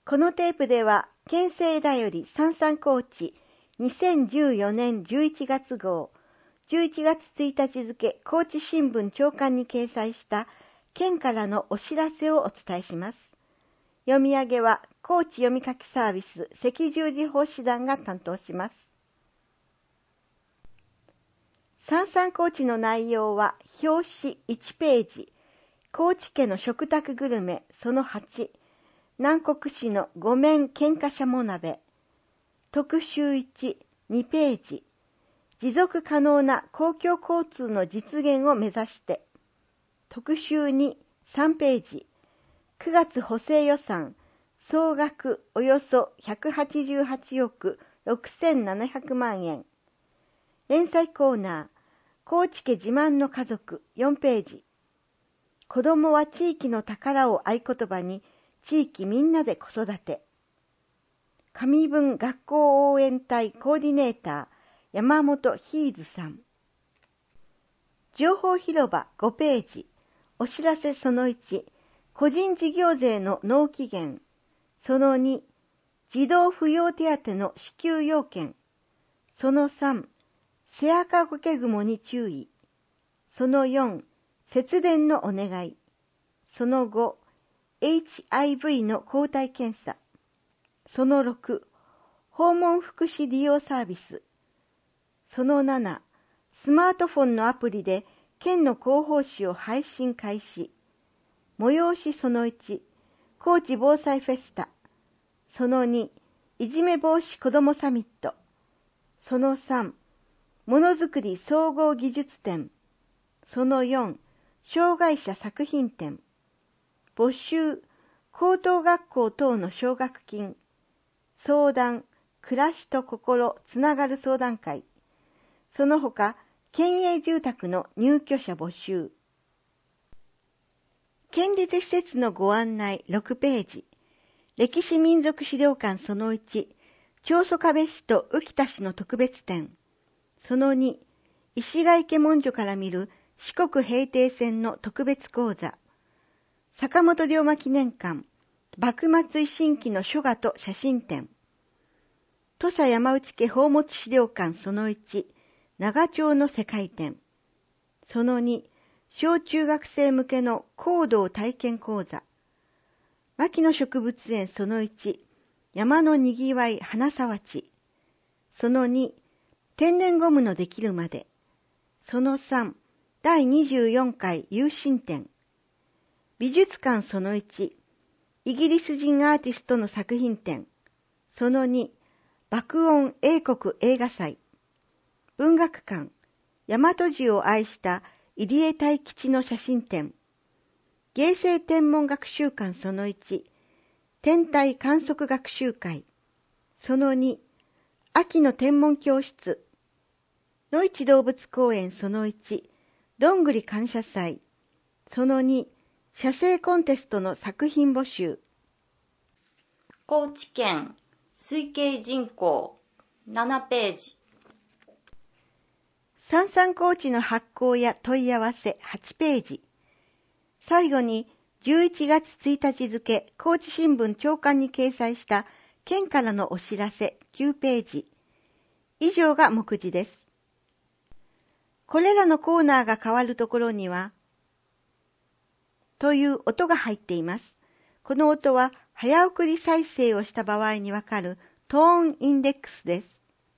このテープでは、県政だより三々高知2014年11月号、11月1日付高知新聞朝刊に掲載した県からのお知らせをお伝えします。読み上げは高知読み書きサービス赤十字奉仕団が担当します。三々高知の内容は表紙1ページ、高知家の食卓グルメその8、南国市のごめん喧嘩しゃも鍋、特集1、2ページ、持続可能な公共交通の実現を目指して、特集2、3ページ、9月補正予算、総額およそ188億6700万円。連載コーナー、高知家自慢の家族4ページ。子どもは地域の宝を合言葉に、地域みんなで子育て。上文学校応援隊コーディネーター、山本ヒーズさん。情報広場5ページ。お知らせその1、個人事業税の納期限。その2、児童扶養手当の支給要件。その3、セアカゴケグモに注意。その4、節電のお願い。その5、HIV の抗体検査。その6、訪問福祉利用サービス。その7、スマートフォンのアプリで県の広報誌を配信開始。催しその1、高知防災フェスタ。その2、いじめ防止子どもサミット。その3、ものづくり総合技術展。その4、障害者作品展。募集、高等学校等の奨学金。相談、暮らしと心つながる相談会。その他、県営住宅の入居者募集。県立施設のご案内6ページ。歴史民族資料館その1、長宗我部市と浮田市の特別展。その2、石垣家文書から見る四国平定戦の特別講座。坂本龍馬記念館、幕末維新記の書画と写真展。土佐山内家宝物資料館その1、長町の世界展。その2、小中学生向けの行動体験講座。牧野植物園その1、山のにぎわい花沢地。その2、天然ゴムのできるまで。その3、第24回有心展。美術館その1、イギリス人アーティストの作品展。その2、爆音英国映画祭。文学館、大和路を愛した入江泰吉の写真展。芸生天文学習館その1、天体観測学習会。その2、秋の天文教室。野市動物公園その1、どんぐり感謝祭。その2、写生コンテストの作品募集。 高知県推計人口7ページ。 三々高知の発行や問い合わせ8ページ。最後に11月1日付高知新聞朝刊に掲載した県からのお知らせ9ページ。以上が目次です。これらのコーナーが変わるところには、という音が入っています。この音は早送り再生をした場合にわかるトーンインデックスです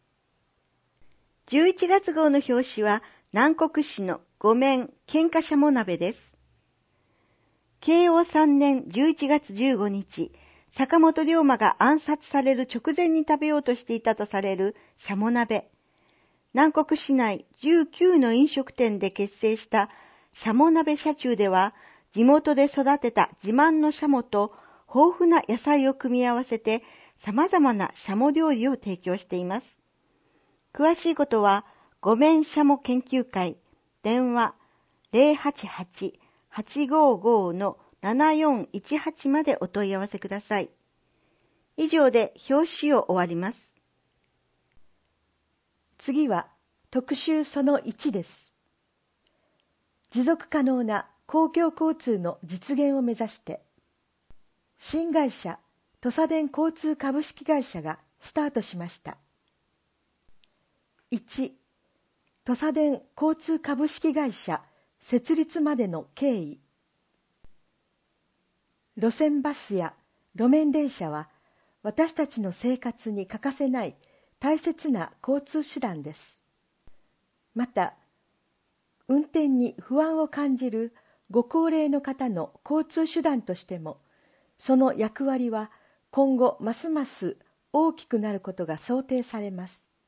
。11月号の表紙は南国市のごめん喧嘩しゃも鍋です。慶応3年11月15日、坂本龍馬が暗殺される直前に食べようとしていたとされるしゃも鍋。南国市内19の飲食店で結成したしゃも鍋社中では、地元で育てた自慢のしゃもと豊富な野菜を組み合わせて様々なしゃも料理を提供しています。詳しいことは、ごめんしゃも研究会、電話 088-855-7418 までお問い合わせください。以上で表紙を終わります。 次は特集その1です。持続可能な公共交通の実現を目指して、新会社土佐電交通株式会社がスタートしました。1、土佐電交通株式会社設立までの経緯。路線バスや路面電車は私たちの生活に欠かせない大切な交通手段です。また、運転に不安を感じるご高齢の方の交通手段としても、その役割は今後ますます大きくなることが想定されます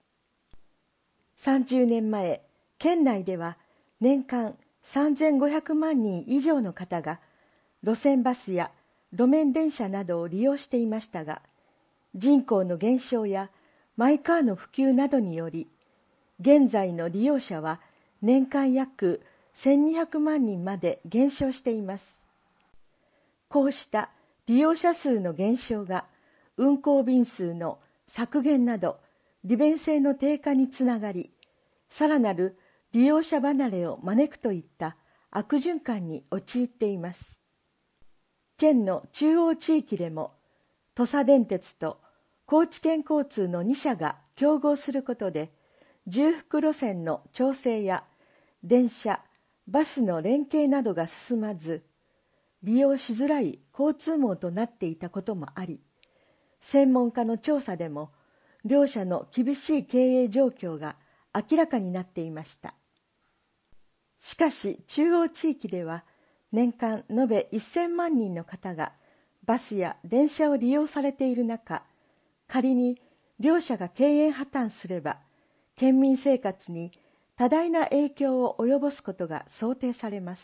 。30年前、県内では年間3500万人以上の方が路線バスや路面電車などを利用していましたが、人口の減少やマイカーの普及などにより、現在の利用者は年間約1200万人まで減少しています。こうした利用者数の減少が運行便数の削減など利便性の低下につながり、さらなる利用者離れを招くといった悪循環に陥っています。県の中央地域でも土佐電鉄と高知県交通の2社が競合することで、重複路線の調整や電車、バスの連携などが進まず、利用しづらい交通網となっていたこともあり、専門家の調査でも両社の厳しい経営状況が明らかになっていました。しかし中央地域では年間延べ1000万人の方がバスや電車を利用されている中、仮に両社が経営破綻すれば、県民生活に多大な影響を及ぼすことが想定されます。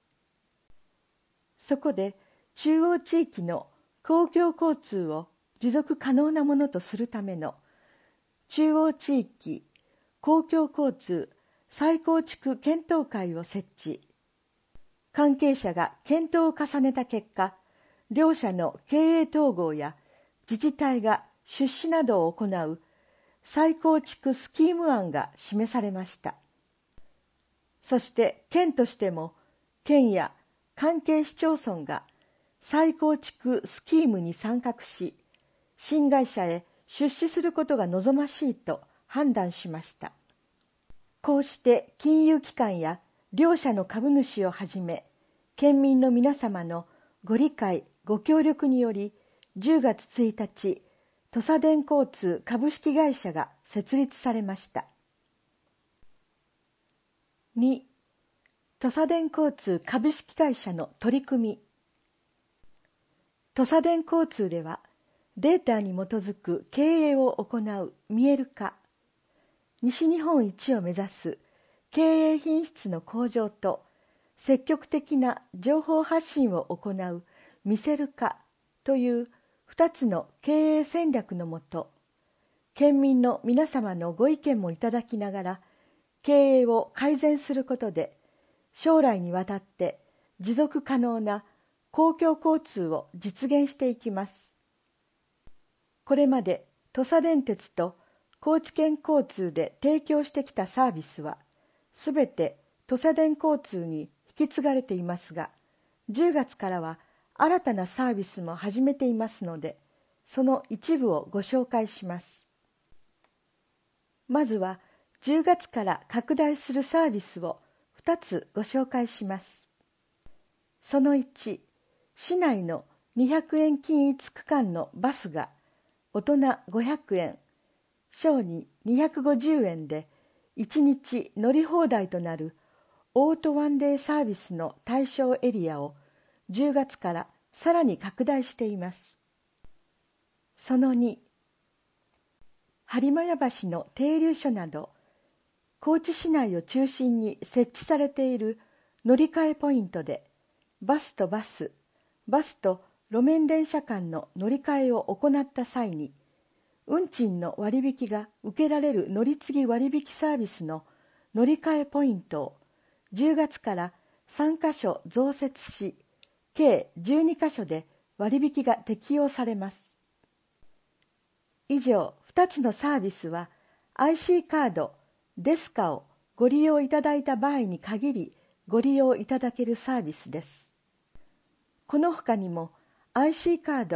そこで中央地域の公共交通を持続可能なものとするための中央地域公共交通再構築検討会を設置。関係者が検討を重ねた結果、両社の経営統合や自治体が出資などを行う再構築スキーム案が示されました。そして県としても、県や関係市町村が再構築スキームに参画し、新会社へ出資することが望ましいと判断しました。こうして金融機関や両社の株主をはじめ、県民の皆様のご理解、ご協力により、10月1日、土佐電交通株式会社が設立されました。2、土佐電交通株式会社の取り組み。土佐電交通では、データに基づく経営を行う見える化、西日本一を目指す経営品質の向上と積極的な情報発信を行う見せる化という2つの経営戦略のもと、県民の皆様のご意見もいただきながら経営を改善することで、将来にわたって持続可能な公共交通を実現していきます。これまで土佐電鉄と高知県交通で提供してきたサービスは、すべて土佐電交通に引き継がれていますが、10月からは新たなサービスも始めていますので、その一部をご紹介します。まずは10月から拡大するサービスを2つご紹介します。その1、市内の200円均一区間のバスが大人500円、小児250円で1日乗り放題となるオートワンデーサービスの対象エリアを10月からさらに拡大しています。その2、播磨屋橋の停留所など、高知市内を中心に設置されている乗り換えポイントで、バスとバス、バスと路面電車間の乗り換えを行った際に、運賃の割引が受けられる乗り継ぎ割引サービスの乗り換えポイントを10月から3カ所増設し、計12カ所で割引が適用されます。以上2つのサービスは IC カード、デスカをご利用いただいた場合に限りご利用いただけるサービスです。この他にも IC カード、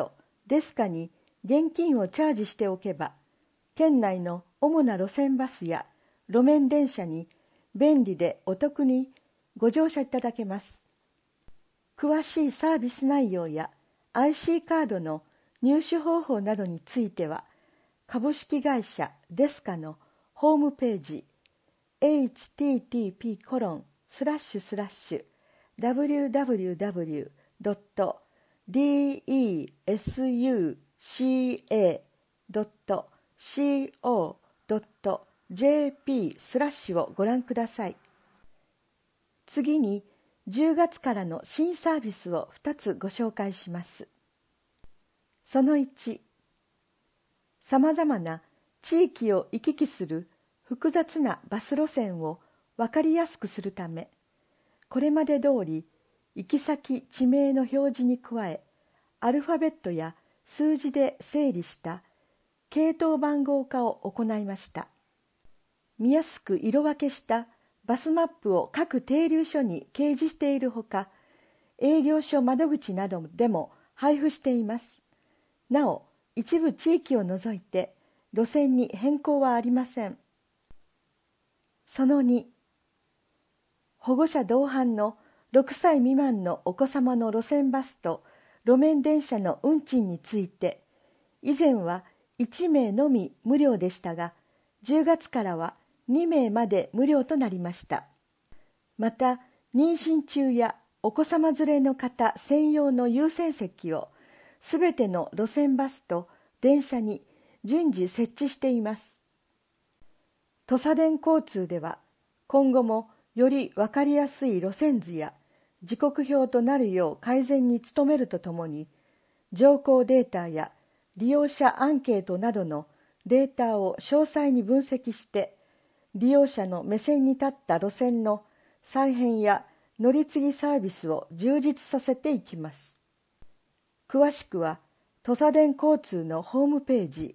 デスカに現金をチャージしておけば、県内の主な路線バスや路面電車に便利でお得にご乗車いただけます。詳しいサービス内容や IC カードの入手方法などについては、株式会社デスカのホームページ http://www.deska.co.jp をご覧ください。次に10月からの新サービスを2つご紹介します。その1、さまざまな地域を行き来する複雑なバス路線を分かりやすくするため、これまで通り行き先地名の表示に加え、アルファベットや数字で整理した系統番号化を行いました。見やすく色分けしたバスマップを各停留所に掲示しているほか、営業所窓口などでも配布しています。なお、一部地域を除いて路線に変更はありません。その2、保護者同伴の6歳未満のお子様の路線バスと路面電車の運賃について、以前は1名のみ無料でしたが、10月からは2名まで無料となりました。また、妊娠中やお子様連れの方専用の優先席をすべての路線バスと電車に順次設置しています。土佐電交通では、今後もより分かりやすい路線図や時刻表となるよう改善に努めるとともに、乗降データや利用者アンケートなどのデータを詳細に分析して、利用者の目線に立った路線の再編や乗り継ぎサービスを充実させていきます。詳しくは、土佐電交通のホームページ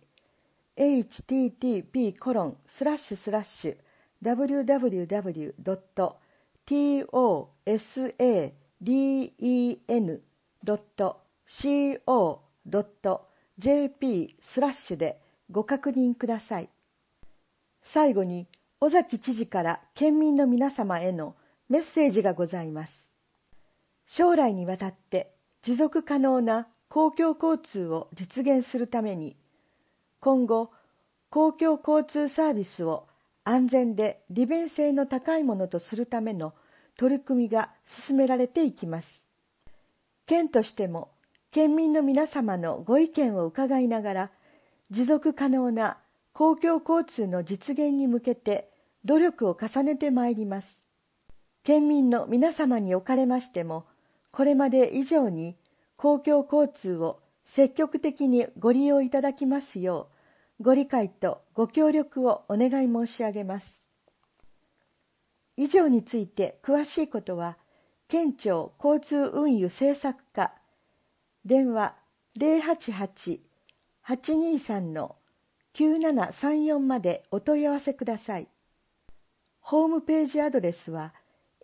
http://www.tosaden.co.jp でご確認ください。最後に、尾崎知事から県民の皆様へのメッセージがございます。将来にわたって持続可能な公共交通を実現するために、今後、公共交通サービスを安全で利便性の高いものとするための取り組みが進められていきます。県としても、県民の皆様のご意見を伺いながら、持続可能な公共交通の実現に向けて努力を重ねてまいります。県民の皆様におかれましても、これまで以上に公共交通を積極的にご利用いただきますよう、ご理解とご協力をお願い申し上げます。以上について詳しいことは、県庁交通運輸政策課、電話 088-823-9734 までお問い合わせください。ホームページアドレスは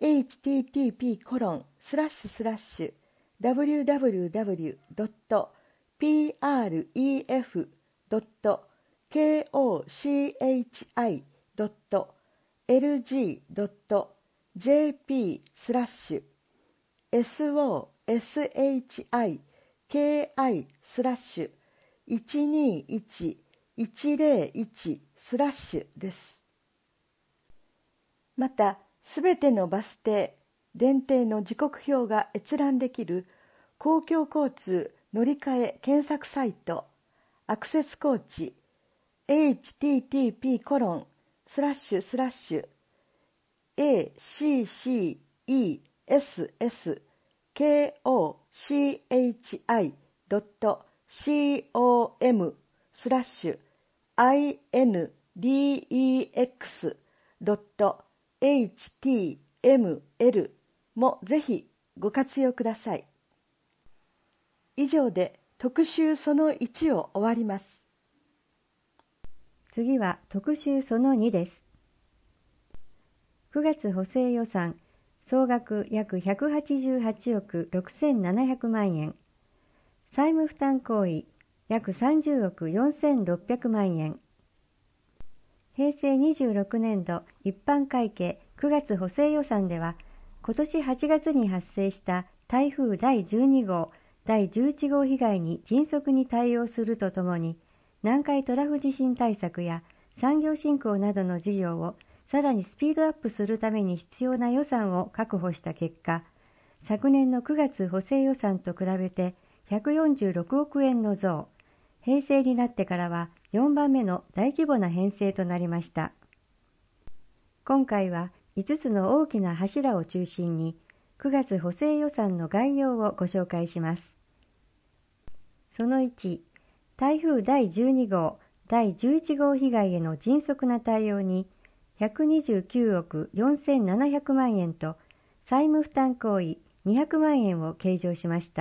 www.pref.kochi.lg.jp/soshiki-12101/ です。また、すべてのバス停、電停の時刻表が閲覧できる公共交通乗り換え検索サイト、アクセスコーチ http://accesscochi.index.html もぜひご活用ください。以上で特集その1を終わります。 次は特集その2です。9月補正予算総額約188億6700万円。債務負担行為約30億4600万円。平成26年度一般会計9月補正予算では、今年8月に発生した台風第12号、第11号被害に迅速に対応するとともに、南海トラフ地震対策や産業振興などの事業をさらにスピードアップするために必要な予算を確保した結果、昨年の9月補正予算と比べて146億円の増、平成になってからは4番目の大規模な編成となりました。今回は5つの大きな柱を中心に9月補正予算の概要をご紹介します。その1、台風第12号、第11号被害への迅速な対応に129億4700万円と債務負担行為200万円を計上しました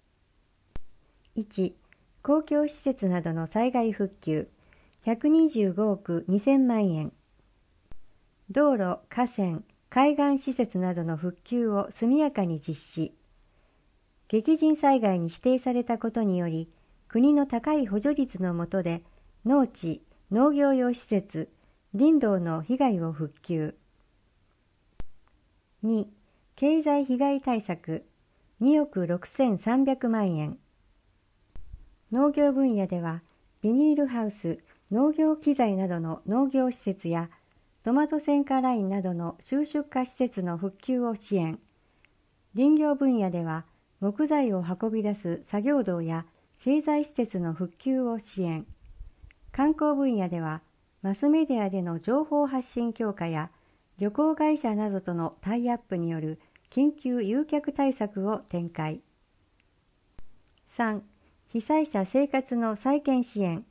。1、公共施設などの災害復旧125億2000万円。道路、河川、海岸施設などの復旧を速やかに実施。激甚災害に指定されたことにより、国の高い補助率の下で農地、農業用施設、林道の被害を復旧。2、経済被害対策2億6300万円。農業分野では、ビニールハウス、農業機材などの農業施設や、トマト選果ラインなどの収出荷施設の復旧を支援。林業分野では、木材を運び出す作業道や製材施設の復旧を支援。観光分野では、マスメディアでの情報発信強化や、旅行会社などとのタイアップによる緊急誘客対策を展開。3、被災者生活の再建支援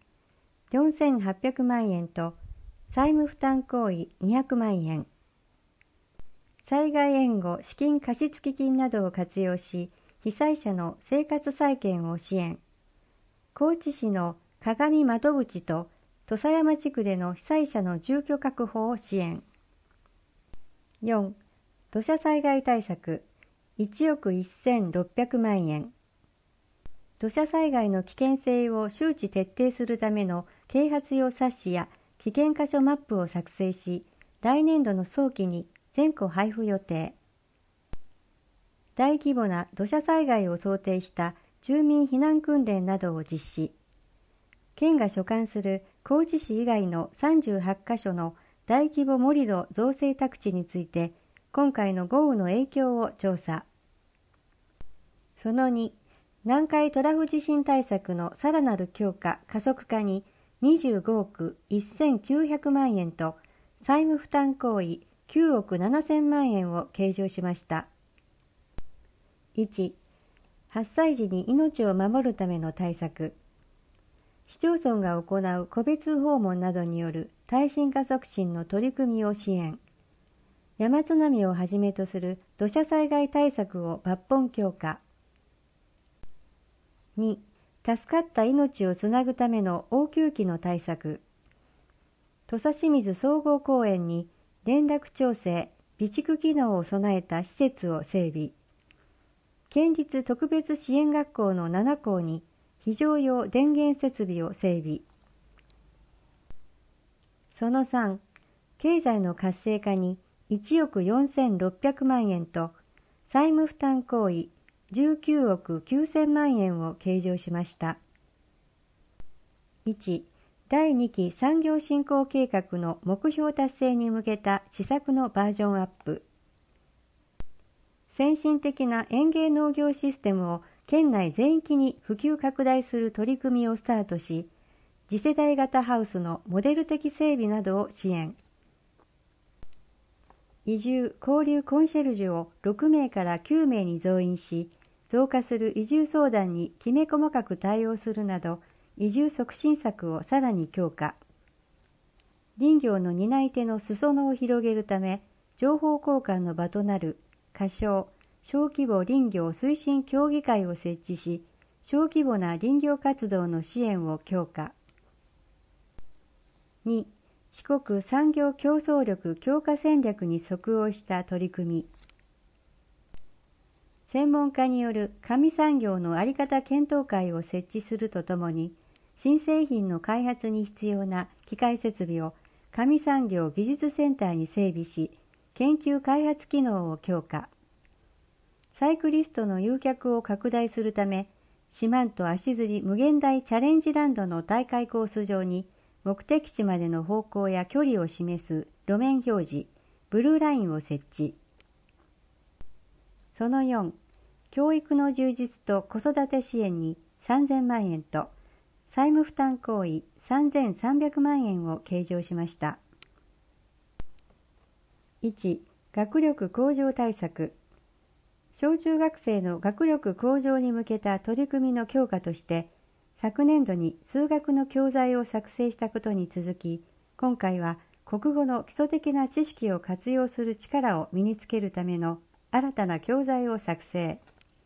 4800万円と債務負担行為200万円。災害援護資金貸付金などを活用し、被災者の生活再建を支援。高知市の鏡窓口と土佐山地区での被災者の住居確保を支援。4、土砂災害対策1億1600万円。土砂災害の危険性を周知徹底するための啓発用冊子や危険箇所マップを作成し、来年度の早期に全戸配布予定。大規模な土砂災害を想定した住民避難訓練などを実施。県が所管する高知市以外の38カ所の大規模盛土造成宅地について、今回の豪雨の影響を調査。その2、南海トラフ地震対策のさらなる強化・加速化に25億1900万円と債務負担行為9億7000万円を計上しました。1、発災時に命を守るための対策。市町村が行う個別訪問などによる耐震化促進の取り組みを支援。山津波をはじめとする土砂災害対策を抜本強化。2、助かった命をつなぐための応急期の対策。土佐清水総合公園に連絡調整、備蓄機能を備えた施設を整備。県立特別支援学校の7校に非常用電源設備を整備。その3、経済の活性化に1億4600万円と債務負担行為19億9000万円を計上しました。1、第2期産業振興計画の目標達成に向けた施策のバージョンアップ。先進的な園芸農業システムを県内全域に普及拡大する取り組みをスタートし、次世代型ハウスのモデル的整備などを支援。移住・交流コンシェルジュを6名から9名に増員し、増加する移住相談にきめ細かく対応するなど、移住促進策をさらに強化。林業の担い手の裾野を広げるため、情報交換の場となる仮称小規模林業推進協議会を設置し、小規模な林業活動の支援を強化。2、四国産業競争力強化戦略に即応した取り組み。専門家による紙産業の在り方検討会を設置するとともに、 新製品の開発に必要な機械設備を上産業技術センターに整備し、研究開発機能を強化。サイクリストの誘客を拡大するため、四万十足摺無限大チャレンジランドの大会コース上に目的地までの方向や距離を示す路面表示、ブルーラインを設置。その4、教育の充実と子育て支援に3000万円と、債務負担行為3300万円を計上しました。1、学力向上対策。小中学生の学力向上に向けた取り組みの強化として、昨年度に数学の教材を作成したことに続き、今回は国語の基礎的な知識を活用する力を身につけるための新たな教材を作成。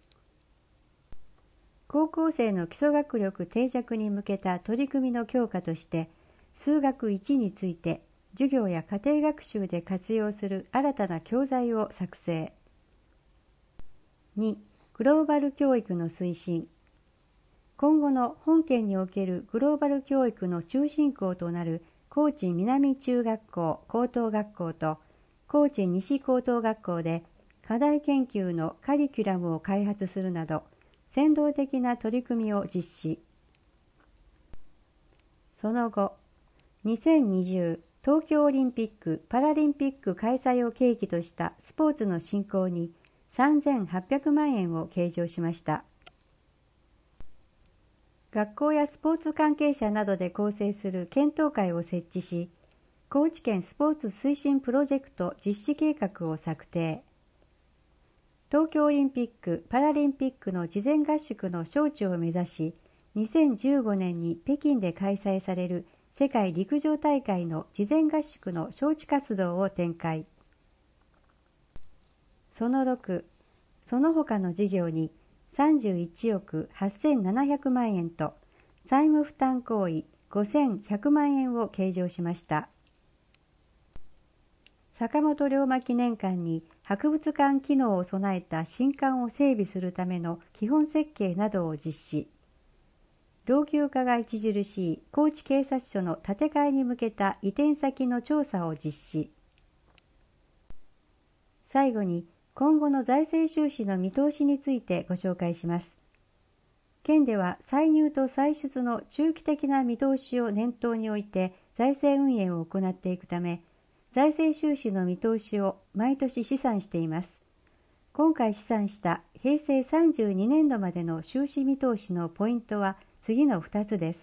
高校生の基礎学力定着に向けた取り組みの強化として、数学1について授業や家庭学習で活用する新たな教材を作成。2、グローバル教育の推進。今後の本県におけるグローバル教育の中心校となる高知南中学校高等学校と高知西高等学校で課題研究のカリキュラムを開発するなど先導的な取り組みを実施。その後、2020東京オリンピック・パラリンピック開催を契機としたスポーツの振興に3800万円を計上しました。学校やスポーツ関係者などで構成する検討会を設置し、高知県スポーツ推進プロジェクト実施計画を策定。東京オリンピック・パラリンピックの事前合宿の招致を目指し、2015年に北京で開催される世界陸上大会の事前合宿の招致活動を展開。その6、その他の事業に31億8700万円と債務負担行為5100万円を計上しました。坂本龍馬記念館に博物館機能を備えた新館を整備するための基本設計などを実施。老朽化が著しい高知警察署の建て替えに向けた移転先の調査を実施。最後に今後の財政収支の見通しについてご紹介します。県では歳入と歳出の中期的な見通しを念頭に置いて財政運営を行っていくため、財政収支の見通しを毎年試算しています。今回試算した平成32年度までの収支見通しのポイントは次の2つです。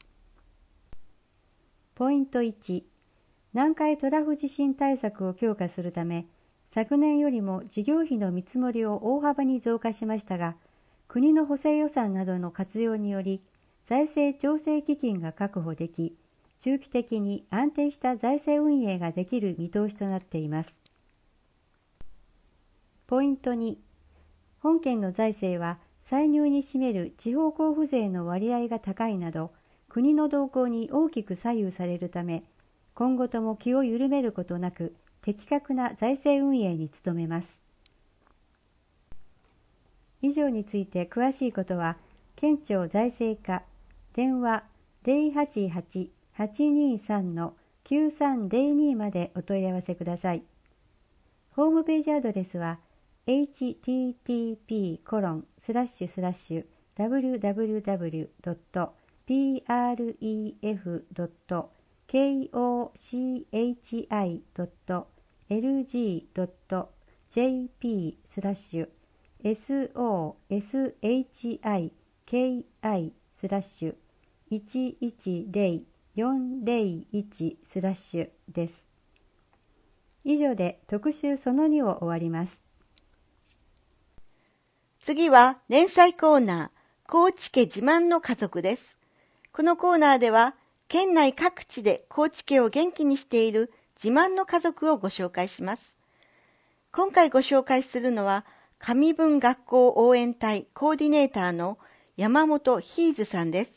ポイント1、南海トラフ地震対策を強化するため、昨年よりも事業費の見積もりを大幅に増加しましたが、国の補正予算などの活用により、財政調整基金が確保でき、中期的に安定した財政運営ができる見通しとなっています。ポイント2、本県の財政は歳入に占める地方交付税の割合が高いなど、国の動向に大きく左右されるため、今後とも気を緩めることなく、的確な財政運営に努めます。以上について詳しいことは、県庁財政課、電話 088-823-9302 までお問い合わせください。ホームページアドレスは http://www.soshi.lg.jp/soshiki/110401/ です。以上で特集その2を終わります。 次は連載コーナー、高知家自慢の家族です。このコーナーでは、県内各地で高知家を元気にしている自慢の家族をご紹介します。今回ご紹介するのは、上文学校応援隊コーディネーターの山本ヒーズさんです。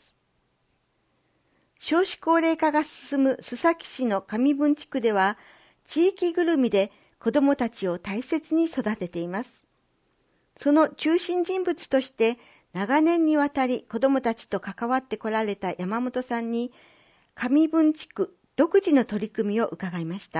少子高齢化が進む須崎市の上文地区では、地域ぐるみで子どもたちを大切に育てています。その中心人物として長年にわたり子どもたちと関わってこられた山本さんに、上文地区独自の取り組みを伺いました。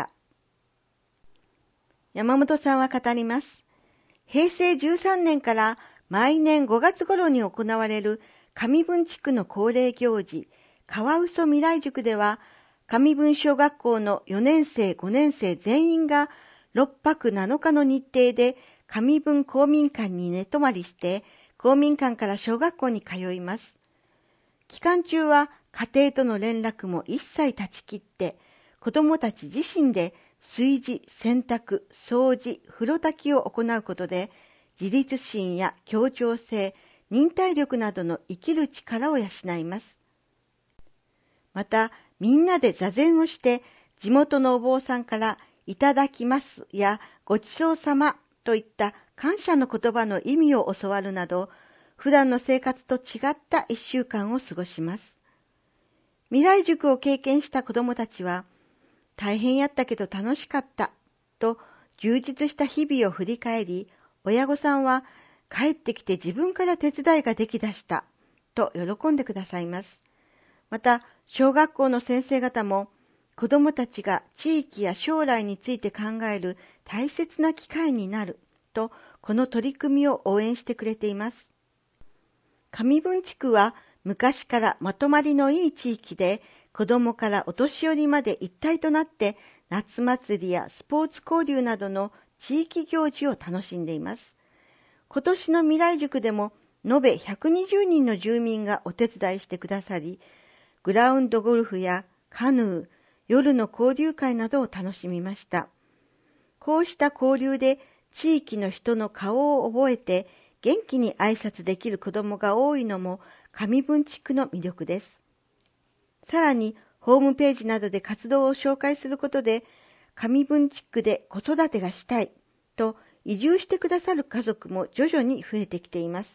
山本さんは語ります。平成13年から毎年5月頃に行われる上文地区の恒例行事、カワウソ未来塾では、上文小学校の4年生5年生全員が6泊7日の日程で上文公民館に寝泊まりして、公民館から小学校に通います。期間中は家庭との連絡も一切断ち切って、子どもたち自身で炊事、洗濯、掃除、風呂炊きを行うことで、自立心や協調性、忍耐力などの生きる力を養います。また、みんなで座禅をして、地元のお坊さんからいただきますやごちそうさまといった感謝の言葉の意味を教わるなど、普段の生活と違った1週間を過ごします。未来塾を経験した子どもたちは、大変やったけど楽しかったと充実した日々を振り返り、親御さんは帰ってきて自分から手伝いができだしたと喜んでくださいます。また、小学校の先生方も子どもたちが地域や将来について考える大切な機会になると、この取り組みを応援してくれています。上文地区は昔からまとまりのいい地域で、子どもからお年寄りまで一体となって夏祭りやスポーツ交流などの地域行事を楽しんでいます。今年の未来塾でも延べ120人の住民がお手伝いしてくださり、グラウンドゴルフやカヌー、夜の交流会などを楽しみました。こうした交流で地域の人の顔を覚えて元気に挨拶できる子どもが多いのも上文地区の魅力です。さらに、ホームページなどで活動を紹介することで、上文地区で子育てがしたいと移住してくださる家族も徐々に増えてきています。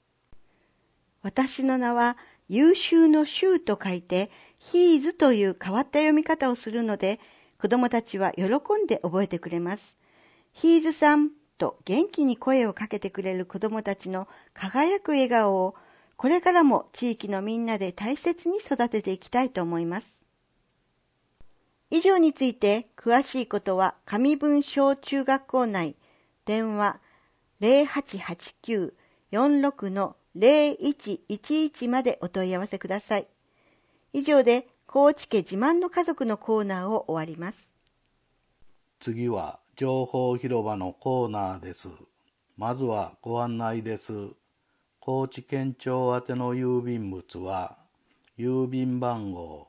私の名は優秀の秀と書いて、ヒーズという変わった読み方をするので、子どもたちは喜んで覚えてくれます。ヒーズさんと元気に声をかけてくれる子どもたちの輝く笑顔を、これからも地域のみんなで大切に育てていきたいと思います。以上について詳しいことは上文小中学校内電話 0889-46-0111 までお問い合わせください。以上で高知家自慢の家族のコーナーを終わります。 次は情報広場のコーナーです。まずはご案内です。高知県庁宛ての郵便物は、郵便番号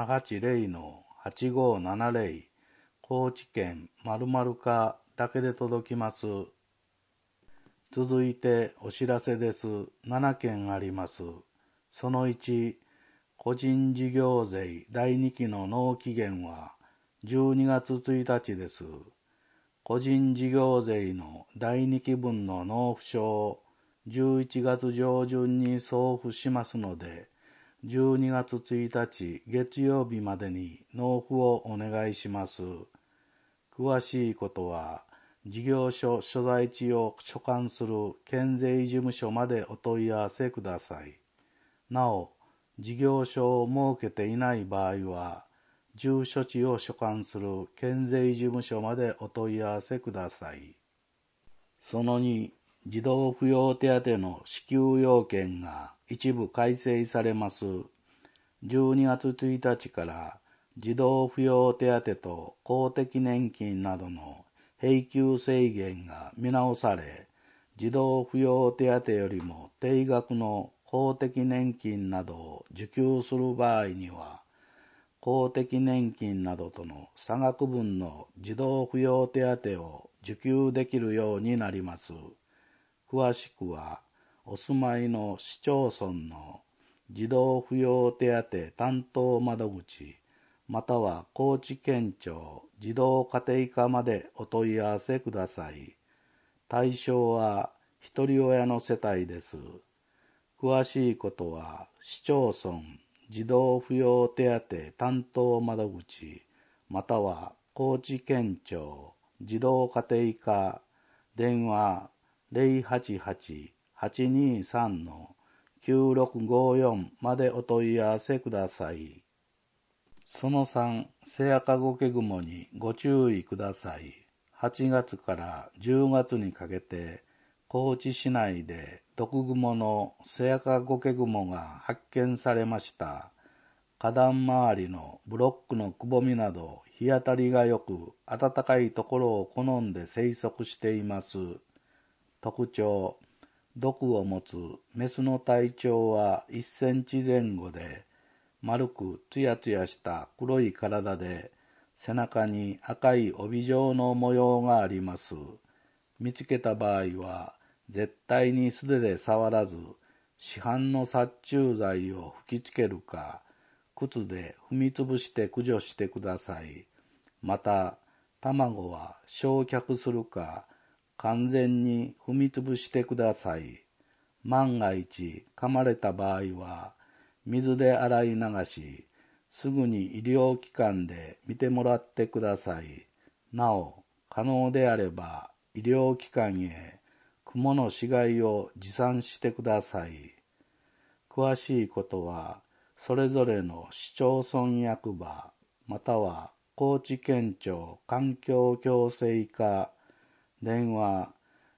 780-8570 高知県〇〇課だけで届きます。続いてお知らせです。7件あります。その1、個人事業税第2期の納期限は12月1日です。個人事業税の第2期分の納付書を11月上旬に送付しますので、12月1日月曜日までに納付をお願いします。詳しいことは、事業所所在地を所管する県税事務所までお問い合わせください。なお、事業所を設けていない場合は、住所地を所管する県税事務所までお問い合わせください。その2、児童扶養手当の支給要件が一部改正されます。12月1日から児童扶養手当と公的年金などの永久制限が見直され、児童扶養手当よりも低額の公的年金などを受給する場合には、公的年金などとの差額分の児童扶養手当を受給できるようになります。詳しくは、お住まいの市町村の児童扶養手当担当窓口、または高知県庁児童家庭課までお問い合わせください。対象は一人親の世帯です。詳しいことは、市町村児童扶養手当担当窓口、または高知県庁児童家庭課、電話 823-9654 までお問い合わせください。その3、セアカゴケグモにご注意ください。8月から10月にかけて、高知市内で毒グモのセアカゴケグモが発見されました。花壇周りのブロックのくぼみなど日当たりが良く、暖かいところを好んで生息しています。特徴、毒を持つメスの体長は1センチ前後で、丸くツヤツヤした黒い体で、背中に赤い帯状の模様があります。見つけた場合は、絶対に素手で触らず、市販の殺虫剤を吹きつけるか、靴で踏みつぶして駆除してください。また、卵は焼却するか、完全に踏みつぶしてください。万が一噛まれた場合は、水で洗い流し、すぐに医療機関で見てもらってください。なお、可能であれば、医療機関へクモの死骸を持参してください。詳しいことは、それぞれの市町村役場、または高知県庁環境共生課、電話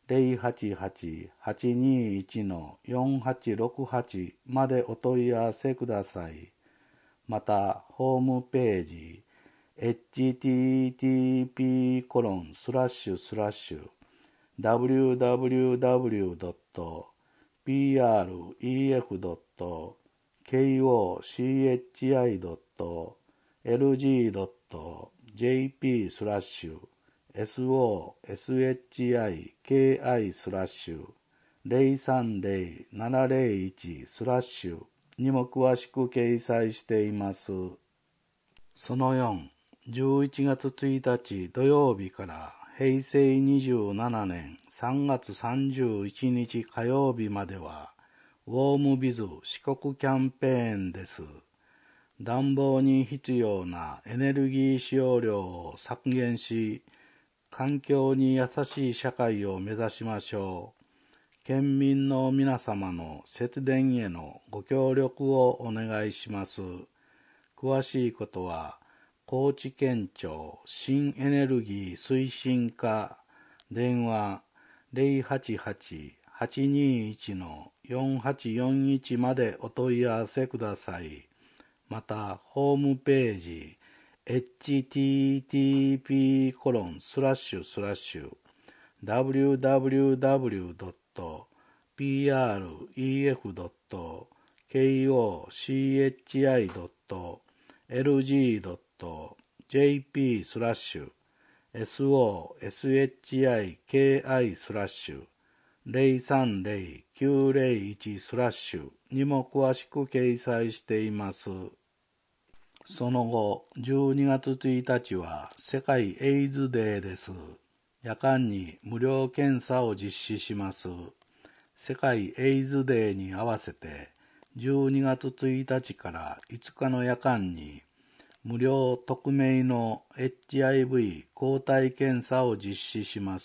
088-821-4868 までお問い合わせください。また、ホームページ、www.prechiti.com/sochiai.jp/030-701/ にも詳しく掲載しています。その4、11月1日土曜日から平成27年3月31日火曜日までは、ウォームビズ四国キャンペーンです。暖房に必要なエネルギー使用量を削減し、環境に優しい社会を目指しましょう。県民の皆様の節電へのご協力をお願いします。詳しいことは、高知県庁新エネルギー推進課、電話 088-821-4841 までお問い合わせください。また、ホームページ、http://www.prechiti.lg.jp/sochiai-sochiai-030-901/ にも詳しく掲載しています。その後、12月1日は世界エイズデーです。夜間に無料検査を実施します。世界エイズデーに合わせて、12月1日から5日の夜間に、無料匿名の HIV 抗体検査を実施します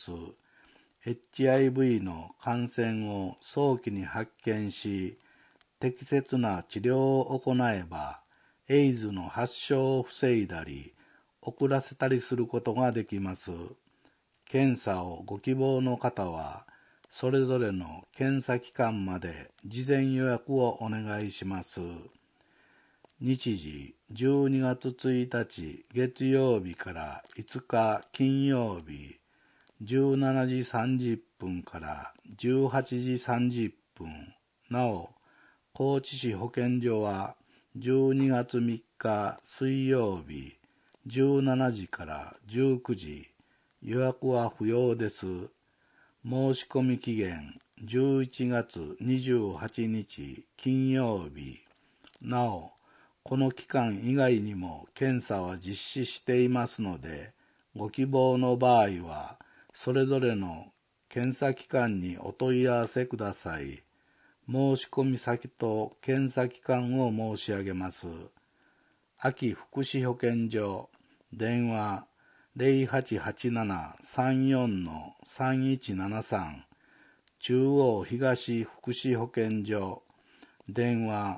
。HIV の感染を早期に発見し、適切な治療を行えば、エイズの発症を防いだり、遅らせたりすることができます。検査をご希望の方は、それぞれの検査機関まで事前予約をお願いします。日時、12月1日月曜日から5日金曜日、17時30分から18時30分。なお、高知市保健所は12月3日水曜日、17時から19時、予約は不要です。申し込み期限11月28日金曜日。なお、この期間以外にも検査は実施していますので、ご希望の場合は、それぞれの検査機関にお問い合わせください。申し込み先と検査機関を申し上げます。安芸福祉保健所、電話 088-34-3173、 中央東福祉保健所、電話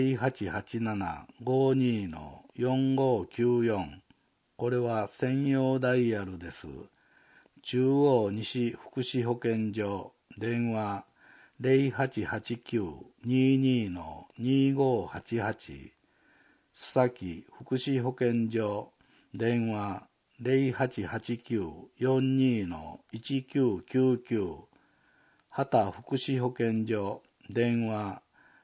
0887-52-4594、これは専用ダイヤルです。中央西福祉保健所、電話0889-22-2588、須崎福祉保健所、電話0889-42-1999、畑福祉保健所、電話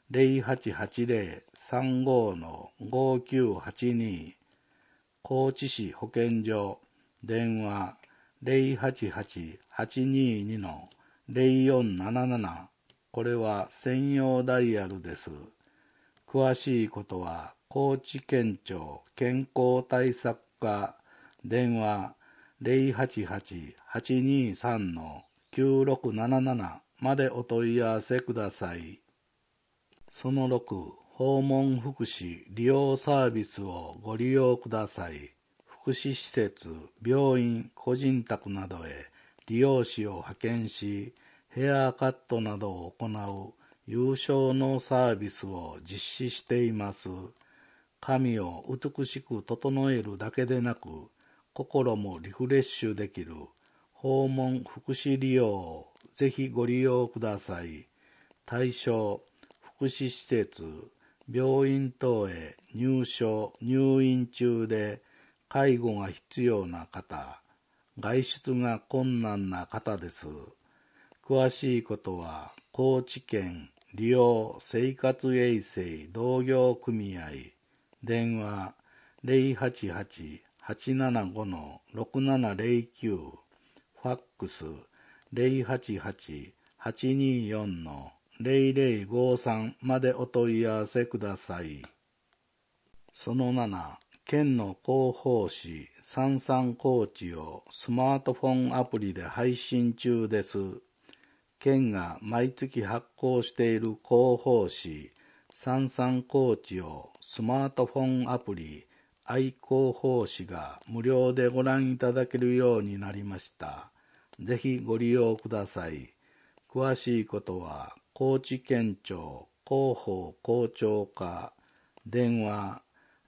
0880-35-5982、高知市保健所、電話088822-0477、これは専用ダイヤルです。詳しいことは高知県庁健康対策課、電話088-823-9677までお問い合わせください。その6、訪問福祉利用サービスをご利用ください。福祉施設、病院、個人宅などへ利用者を派遣し、ヘアカットなどを行う有償のサービスを実施しています。髪を美しく整えるだけでなく、心もリフレッシュできる訪問福祉利用をぜひご利用ください。対象、福祉施設、病院等へ入所・入院中で介護が必要な方、外出が困難な方です。詳しいことは、高知県利用生活衛生同業組合、電話088-875-6709、ファックス088-824-0053までお問い合わせください。その7、県の広報誌さんさん高知をスマートフォンアプリで配信中です。県が毎月発行している広報誌さんさん高知をスマートフォンアプリ愛広報誌が無料でご覧いただけるようになりました。ぜひご利用ください。詳しいことは高知県庁広報広聴課、電話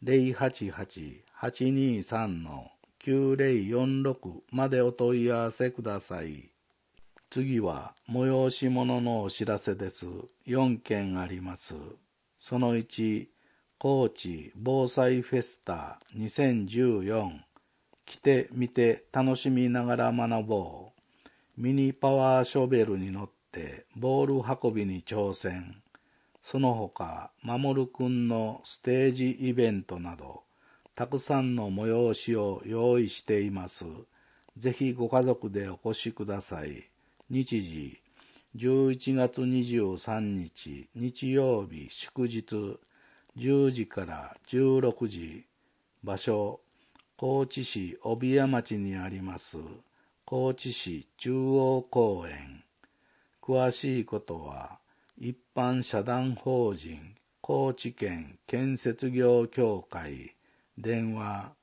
088-823-9046までお問い合わせください。次は催し物のお知らせです。4件あります。その1、高知防災フェスタ2014、来てみて楽しみながら学ぼう。ミニパワーショベルに乗ってボール運びに挑戦。その他、まもるくんのステージイベントなど、たくさんの催しを用意しています。ぜひご家族でお越しください。日時、11月23日、日曜日祝日、10時から16時。場所、高知市帯屋町にあります、高知市中央公園。詳しいことは、一般社団法人高知県建設業協会、電話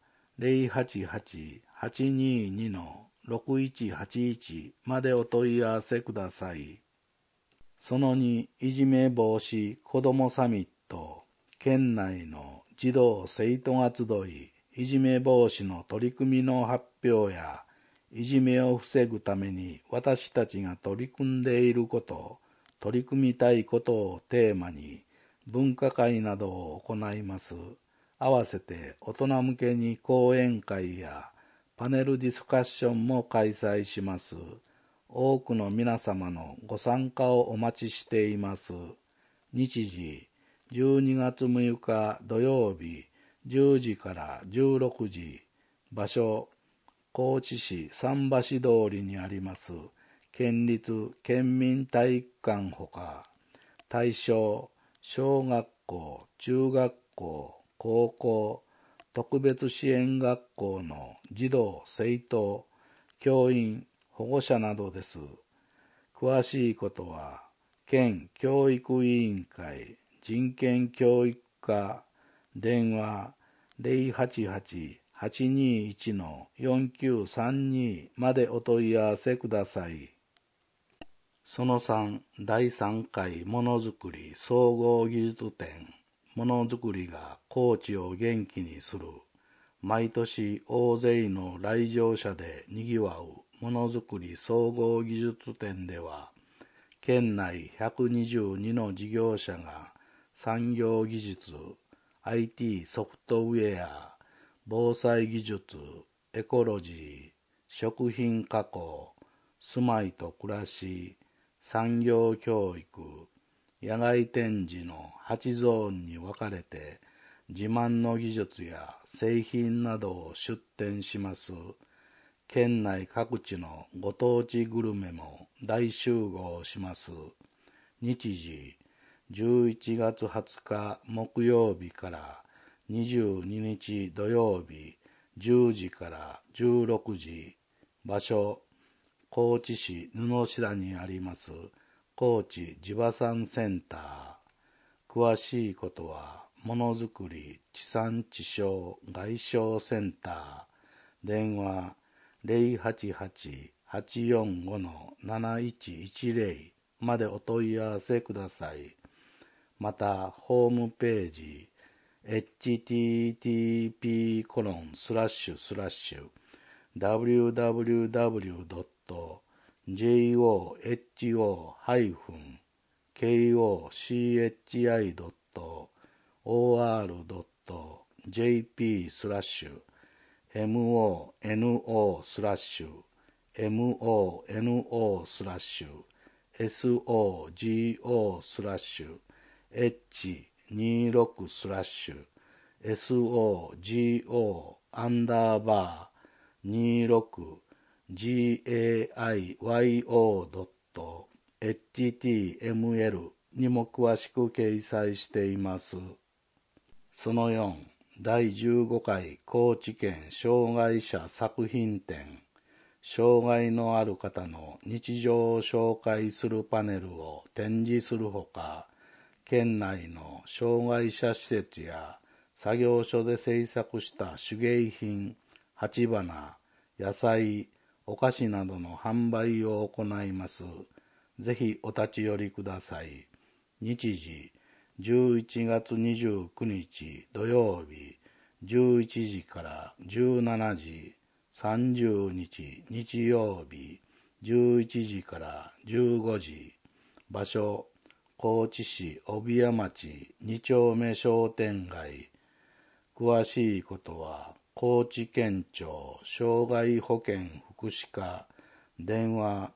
088-822-6181までお問い合わせください。その2、いじめ防止子どもサミット、県内の児童生徒が集い、いじめ防止の取り組みの発表や、いじめを防ぐために私たちが取り組んでいること、取り組みたいことをテーマに文化会などを行います。合わせて大人向けに講演会やパネルディスカッションも開催します。多くの皆様のご参加をお待ちしています。日時、12月6日土曜日10時から16時。場所、高知市桟橋通りにあります県立県民体育館ほか、対象、小学校、中学校、高校、特別支援学校の児童、生徒、教員、保護者などです。詳しいことは、県教育委員会人権教育課、電話088-821-4932までお問い合わせください。 その3、第3回ものづくり総合技術展。ものづくりが高知を元気にする。毎年大勢の来場者で賑わうものづくり総合技術展では、県内122の事業者が産業技術、IT ソフトウェア、防災技術、エコロジー、食品加工、住まいと暮らし、産業教育、野外展示の8ゾーンに分かれて、自慢の技術や製品などを出展します。県内各地のご当地グルメも大集合します。日時、11月20日木曜日から22日土曜日10時から16時。場所、高知市布白にあります高知地場産センター。詳しいことはものづくり地産地消外商センター。電話 088-845-7110 までお問い合わせください。また、ホームページ www.jogo.html にも詳しく掲載しています。その4、第15回高知県障害者作品展。障害のある方の日常を紹介するパネルを展示するほか、県内の障害者施設や作業所で制作した手芸品、鉢花、野菜、お菓子などの販売を行います。ぜひお立ち寄りください。日時、11月29日土曜日、11時から17時、30日日曜日、11時から15時。場所、高知市帯屋町2丁目商店街。詳しいことは、高知県庁障害保険福祉課、電話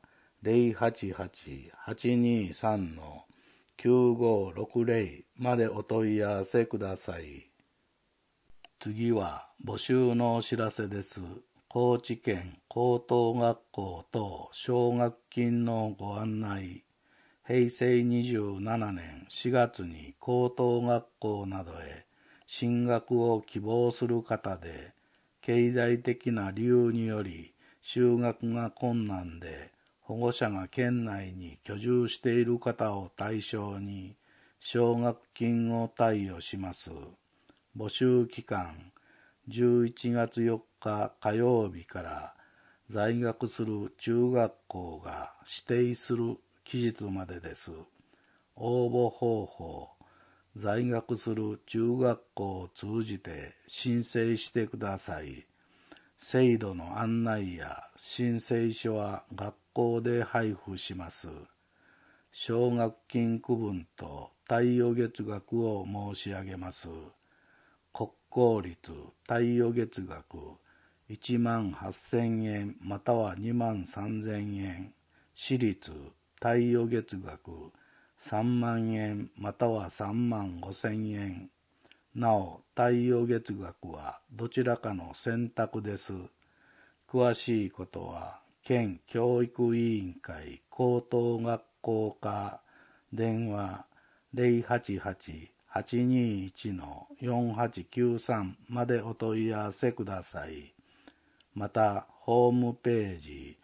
088-823-9560 までお問い合わせください。次は募集のお知らせです。高知県高等学校等奨学金のご案内。平成27年4月に高等学校などへ進学を希望する方で、経済的な理由により就学が困難で、保護者が県内に居住している方を対象に奨学金を貸与します。募集期間、11月4日火曜日から在学する中学校が指定する期日までです。応募方法、在学する中学校を通じて申請してください。制度の案内や申請書は学校で配布します。奨学金区分と貸与月額を申し上げます。国公立貸与月額18,000円または23,000円。私立貸与月額3万円または35,000円。なお、貸与月額はどちらかの選択です。詳しいことは、県教育委員会高等学校課電話 088-821-4893 までお問い合わせください。また、ホームページ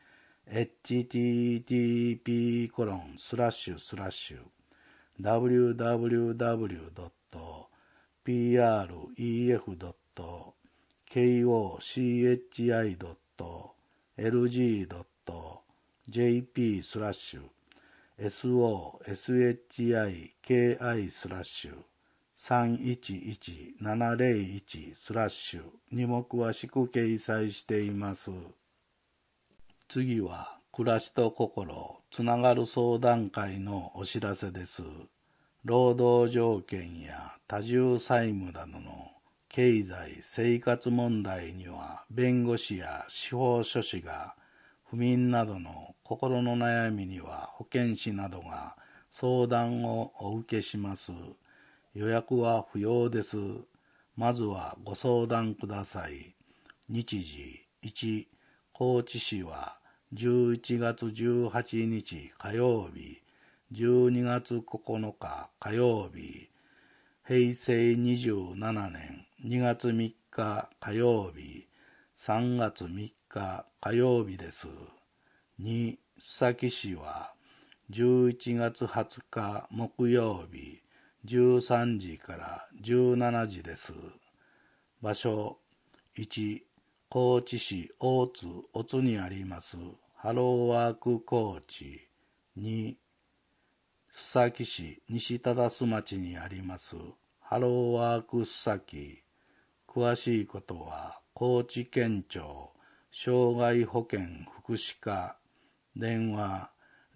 http://www.pref.kochi.lg.jp/ soshiki-311-701にも詳しく掲載しています。次は、暮らしと心つながる相談会のお知らせです。労働条件や多重債務などの経済・生活問題には弁護士や司法書士が、不眠などの心の悩みには保健師などが相談をお受けします。予約は不要です。まずはご相談ください。日時1、高知市は11月18日火曜日、12月9日火曜日、平成27年2月3日火曜日、3月3日火曜日です。2、須崎市は11月20日木曜日、13時から17時です。場所1、高知市大津小津にありますハローワーク高知。2、須崎市西忠須町にありますハローワーク須崎。詳しいことは高知県庁障害保険福祉課電話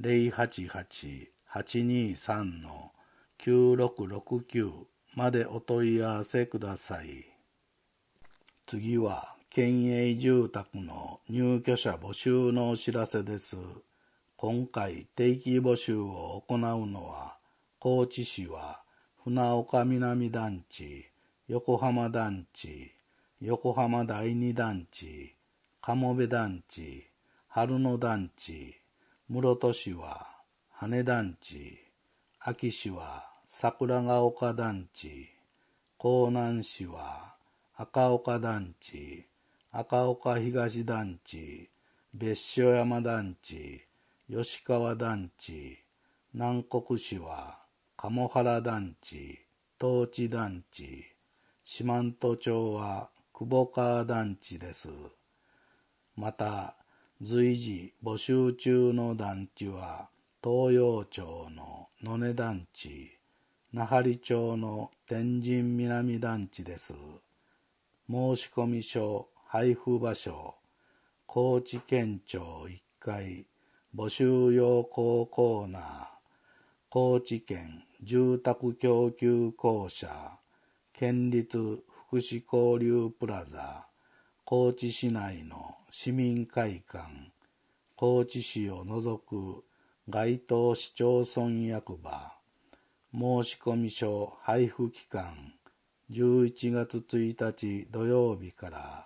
088-823-9669 までお問い合わせください。次は県営住宅の入居者募集のお知らせです。今回定期募集を行うのは、高知市は船岡南団地、横浜団地、横浜第二団地、鴨部団地、春野団地、室戸市は羽団地、安芸市は桜ヶ丘団地、江南市は赤岡団地、赤岡東団地、別所山団地、吉川団地、南国市は鴨原団地、東地団地、四万十町は久保川団地です。また、随時募集中の団地は、東洋町の野根団地、奈半利町の天神南団地です。申込書、配布場所、高知県庁1階、募集要項コーナー、高知県住宅供給公社、県立福祉交流プラザ、高知市内の市民会館、高知市を除く該当市町村役場、申込書配布期間、11月1日土曜日から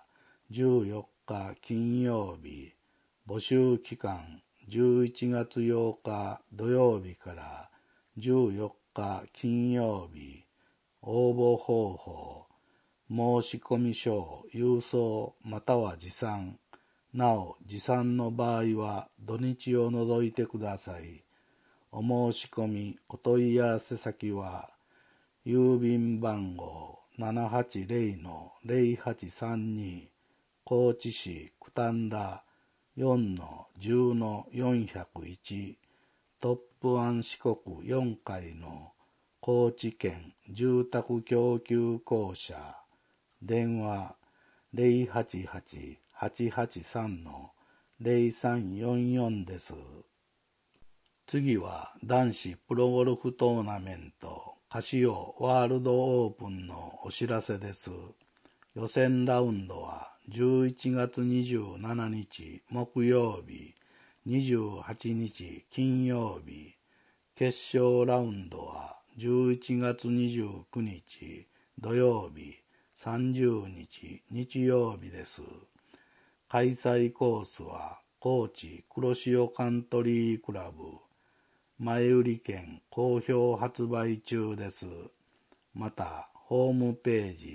14日金曜日、募集期間、11月8日土曜日から14日金曜日、応募方法、申込書を郵送または持参、なお持参の場合は土日を除いてください。お申し込みお問い合わせ先は、郵便番号 780-0832 高知市九反田 4-10-401 トップ1四国4階の高知県住宅供給公社、電話 088-883-0344 です。次は男子プロゴルフトーナメントカシオワールドオープンのお知らせです。予選ラウンドは11月27日木曜日、28日金曜日、決勝ラウンドは11月29日土曜日、30日日曜日です。開催コースは高知黒潮カントリークラブ。前売り券好評発売中です。また、ホームペー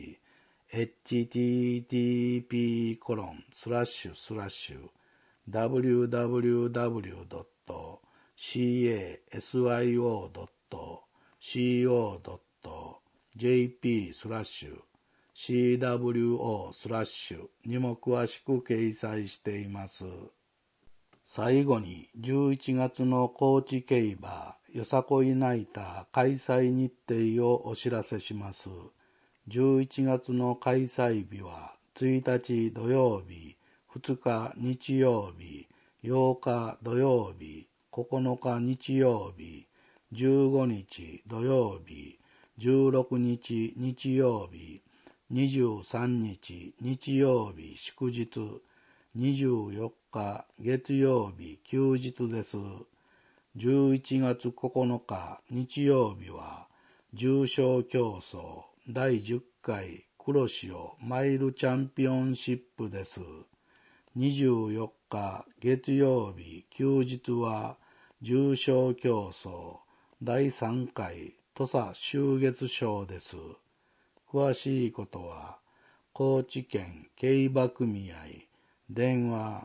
ジ、http://www.casio.co.jp/CWO/ にも詳しく掲載しています。 最後に11月の高知競馬よさこいナイター開催日程をお知らせします。11月の開催日は1日土曜日、2日日曜日、8日土曜日、9日日曜日、15日土曜日、16日日曜日、23日日曜日祝日、24日月曜日休日です。11月9日日曜日は重賞競争第10回黒潮マイルチャンピオンシップです。24日月曜日休日は重賞競争第3回土佐秋月賞です。詳しいことは高知県競馬組合電話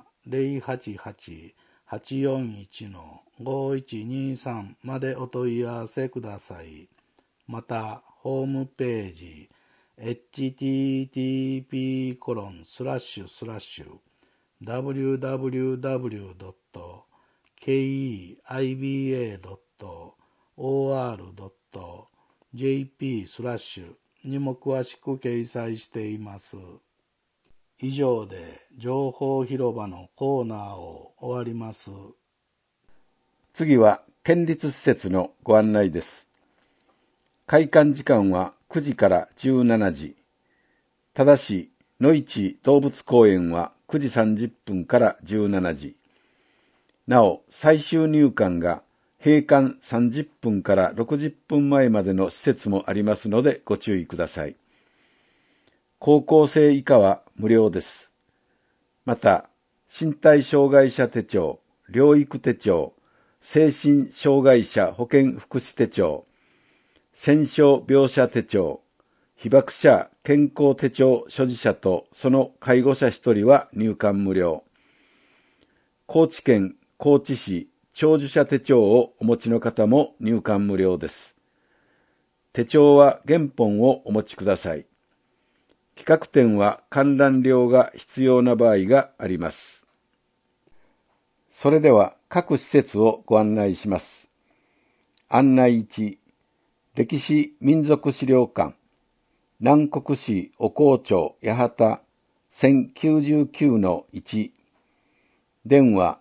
088-841-5123 までお問い合わせください。またホームページ http://www.keiba.or.jp/ にも詳しく掲載しています。以上で情報広場のコーナーを終わります。 次は県立施設のご案内です。開館時間は9時から17時。ただし、野市動物公園は9時30分から17時。なお、最終入館が閉館30分から60分前までの施設もありますのでご注意ください。高校生以下は無料です。また、身体障害者手帳、療育手帳、精神障害者保健福祉手帳、戦傷病者手帳、被爆者健康手帳所持者とその介護者1人は入館無料。高知県高知市長寿者手帳をお持ちの方も入館無料です。手帳は原本をお持ちください。企画展は観覧料が必要な場合があります。それでは各施設をご案内します。案内1、歴史民族資料館、南国市お紅町八幡 1099-1、電話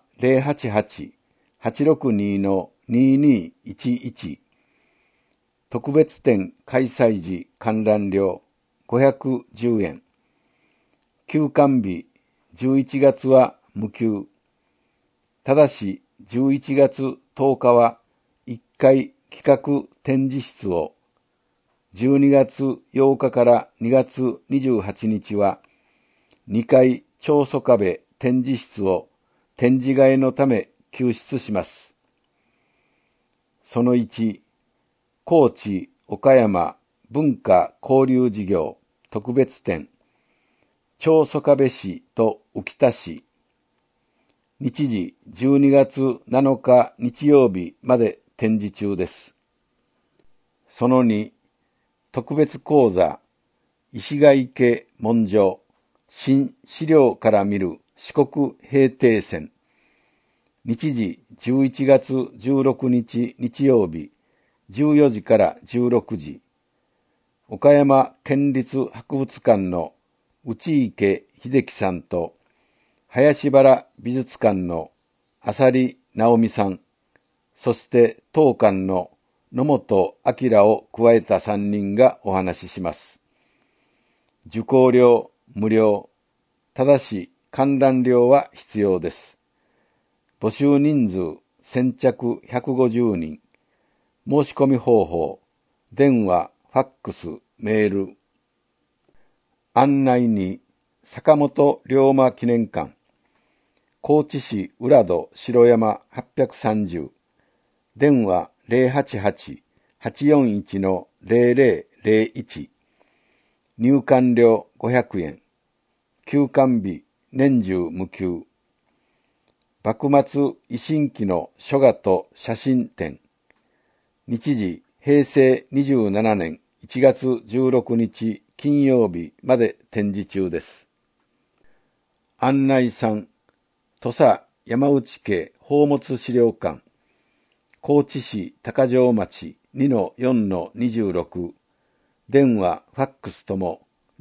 088-862-2211、特別展開催時観覧料510円。休館日11月は無休。ただし11月10日は1階企画展示室を、12月8日から2月28日は2階長曽壁展示室を展示替えのため休室します。その1、高知岡山文化交流事業特別展、長曽我部市と浮田市、日時12月7日日曜日まで展示中です。その2、特別講座、石垣家文書、新資料から見る四国平定線、日時11月16日日曜日、14時から16時、岡山県立博物館の内池秀樹さんと林原美術館の浅利直美さん、そして当館の野本明を加えた3人がお話しします。受講料無料、ただし観覧料は必要です。募集人数先着150人、申し込み方法、電話、ファックス、メール。案内に、坂本龍馬記念館、高知市浦戸城山830、電話 088-841-0001、入館料500円、休館日年中無休。幕末維新記の書画と写真展、日時平成27年1月16日金曜日まで展示中です。案内3、土佐山内家宝物資料館、高知市高城町 2-4-26、電話、ファックスとも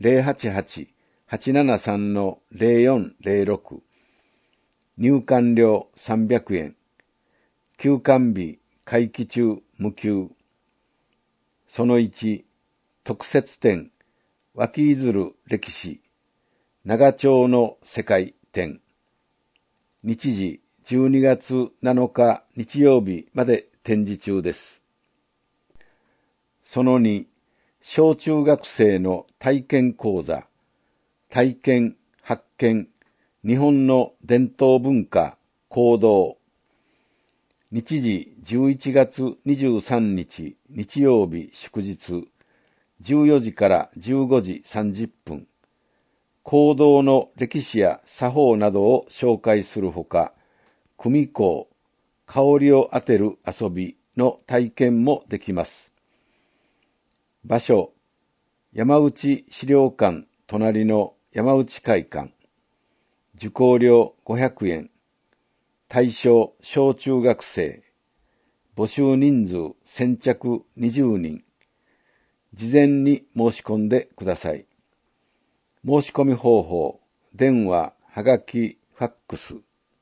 088-873-0406、入館料300円、休館日、会期中、無休。その1、特設展、脇鶴歴史、長町の世界展。日時12月7日日曜日まで展示中です。その2、小中学生の体験講座、体験、発見、日本の伝統文化、行動。日時11月23日日曜日祝日、14時から15時30分。行動の歴史や作法などを紹介するほか、組香、香りを当てる遊びの体験もできます。場所、山内資料館隣の山内会館。受講料500円。対象、小中学生。募集人数先着20人。事前に申し込んでください。申し込み方法、電話、はがき、ファックス。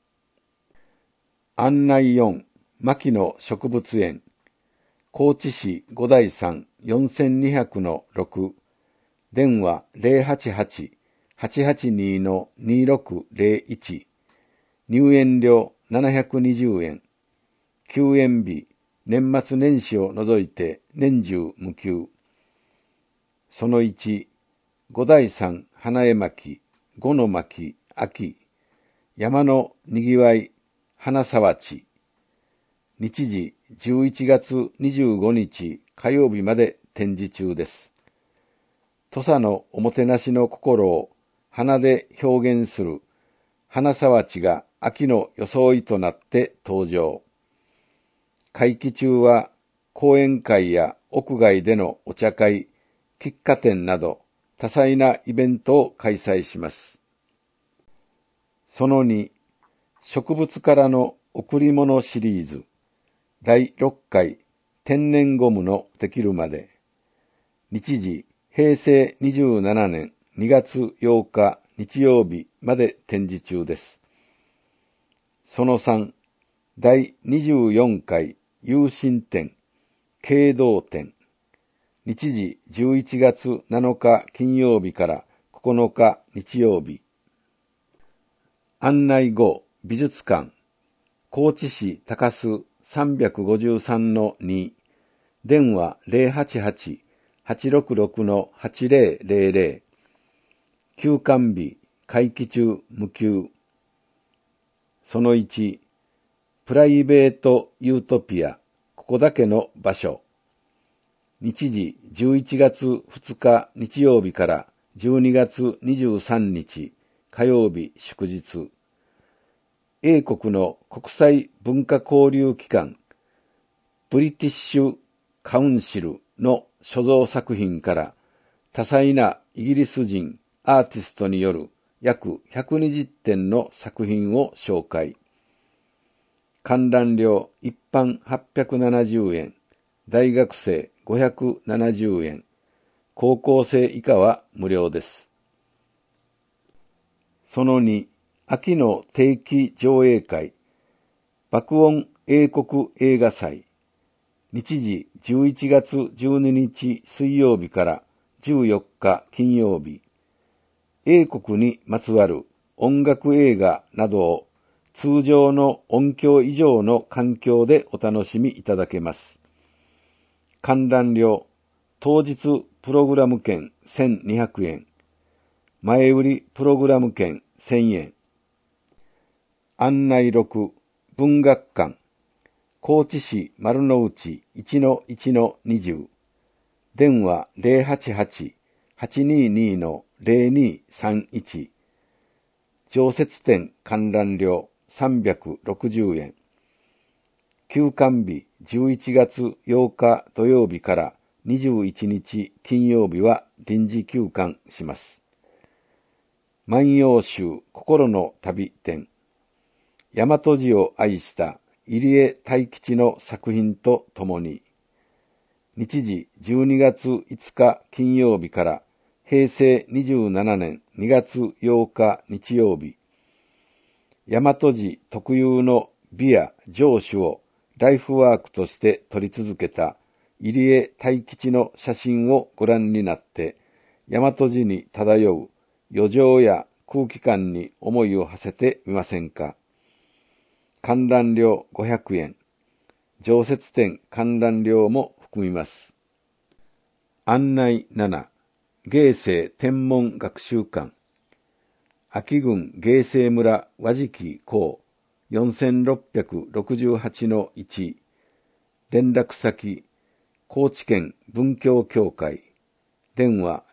案内4、牧野植物園。高知市五代山 4200-6。電話 088-882-2601。入園料720円。休園日、年末年始を除いて年中無休。その1、五代山花絵巻、五の巻、秋、山のにぎわい、花沢地。日時11月25日火曜日まで展示中です。土佐のおもてなしの心を花で表現する花沢地が秋の装いとなって登場。会期中は講演会や屋外でのお茶会、喫茶店など多彩なイベントを開催します。その2、植物からの贈り物シリーズ第6回天然ゴムのできるまで。日時平成27年2月8日日曜日まで展示中です。その3、第24回有心展、経堂展。日時11月7日金曜日から9日日曜日。案内5、美術館。高知市高須 353-2。電話 088-866-8000。休館日、会期中無休。その1、プライベートユートピア、ここだけの場所。日時11月2日日曜日から12月23日火曜日祝日。英国の国際文化交流機関、ブリティッシュカウンシルの所蔵作品から多彩なイギリス人アーティストによる約120点の作品を紹介。観覧料一般870円、大学生570円、高校生以下は無料です。その2、秋の定期上映会、爆音英国映画祭。日時11月12日水曜日から14日金曜日。英国にまつわる音楽映画などを通常の音響以上の環境でお楽しみいただけます。観覧料、当日プログラム券1200円、前売りプログラム券1000円。案内6、文学館。高知市丸の内 1-1-20。電話 088-822-0231。常設展観覧料360円。休館日11月8日土曜日から21日金曜日は臨時休館します。万葉集心の旅展。 大和路を愛した入江泰吉の作品とともに、日時12月5日金曜日から平成27年2月8日日曜日、大和路特有の美や情緒をライフワークとして撮り続けた入江泰吉の写真をご覧になって、大和路に漂う余情や空気感に思いを馳せてみませんか。観覧料500円、常設展観覧料も含みます。案内7、芸生天文学習館、秋郡芸生村和敷港 4668-1、連絡先、高知県文教協会、電話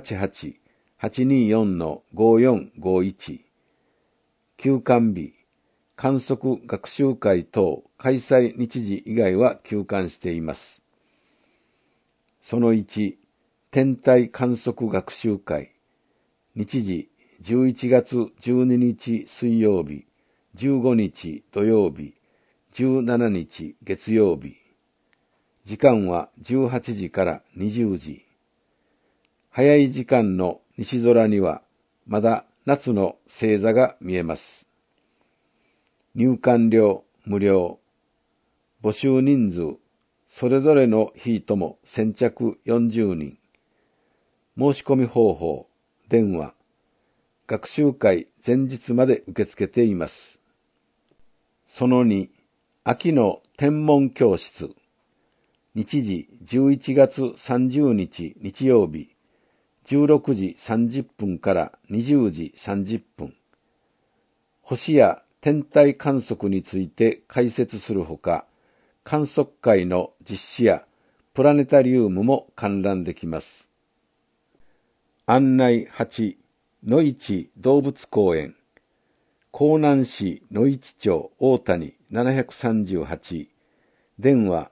088-824-5451、休館日、観測学習会等開催日時以外は休館しています。その1、天体観測学習会、日時11月12日水曜日、15日土曜日、17日月曜日。時間は18時から20時。早い時間の西空にはまだ夏の星座が見えます。入館料無料。募集人数、それぞれの日とも先着40人。申し込み方法、電話。学習会前日まで受け付けています。その2、秋の天文教室。日時11月30日日曜日、16時30分から20時30分。星や天体観測について解説するほか、観測会の実施やプラネタリウムも観覧できます。案内8、野市動物公園、江南市野市町大谷738、電話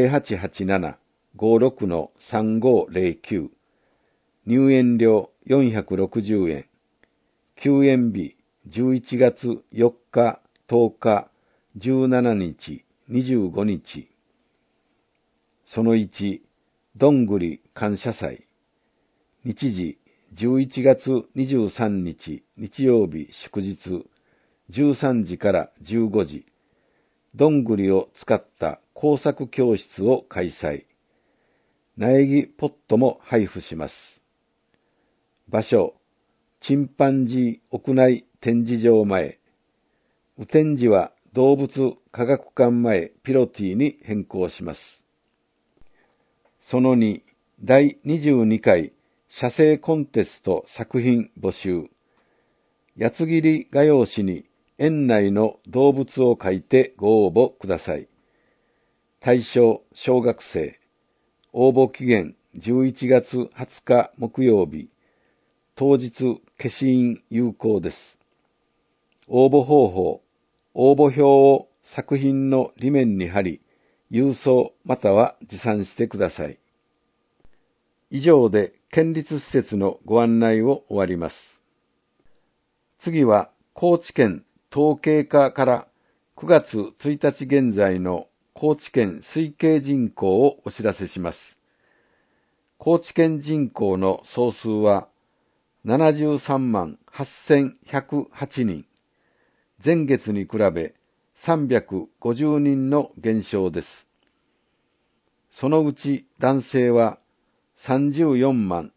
0887-56-3509、入園料460円、休園日11月4日、10日、17日、25日。その1、どんぐり感謝祭。日時11月23日日曜日祝日、13時から15時。どんぐりを使った工作教室を開催。苗木ポットも配布します。場所、チンパンジー屋内展示場前。雨天時は動物科学館前ピロティに変更します。その2、第22回写生コンテスト作品募集。八つ切り画用紙に園内の動物を描いてご応募ください。対象小学生。応募期限11月20日木曜日。当日消印有効です。応募方法。応募表を作品の裏面に貼り、郵送または持参してください。以上で県立施設のご案内を終わります。次は高知県統計課から9月1日現在の高知県推計人口をお知らせします。高知県人口の総数は73万8108人。前月に比べ350人の減少です。そのうち男性は34万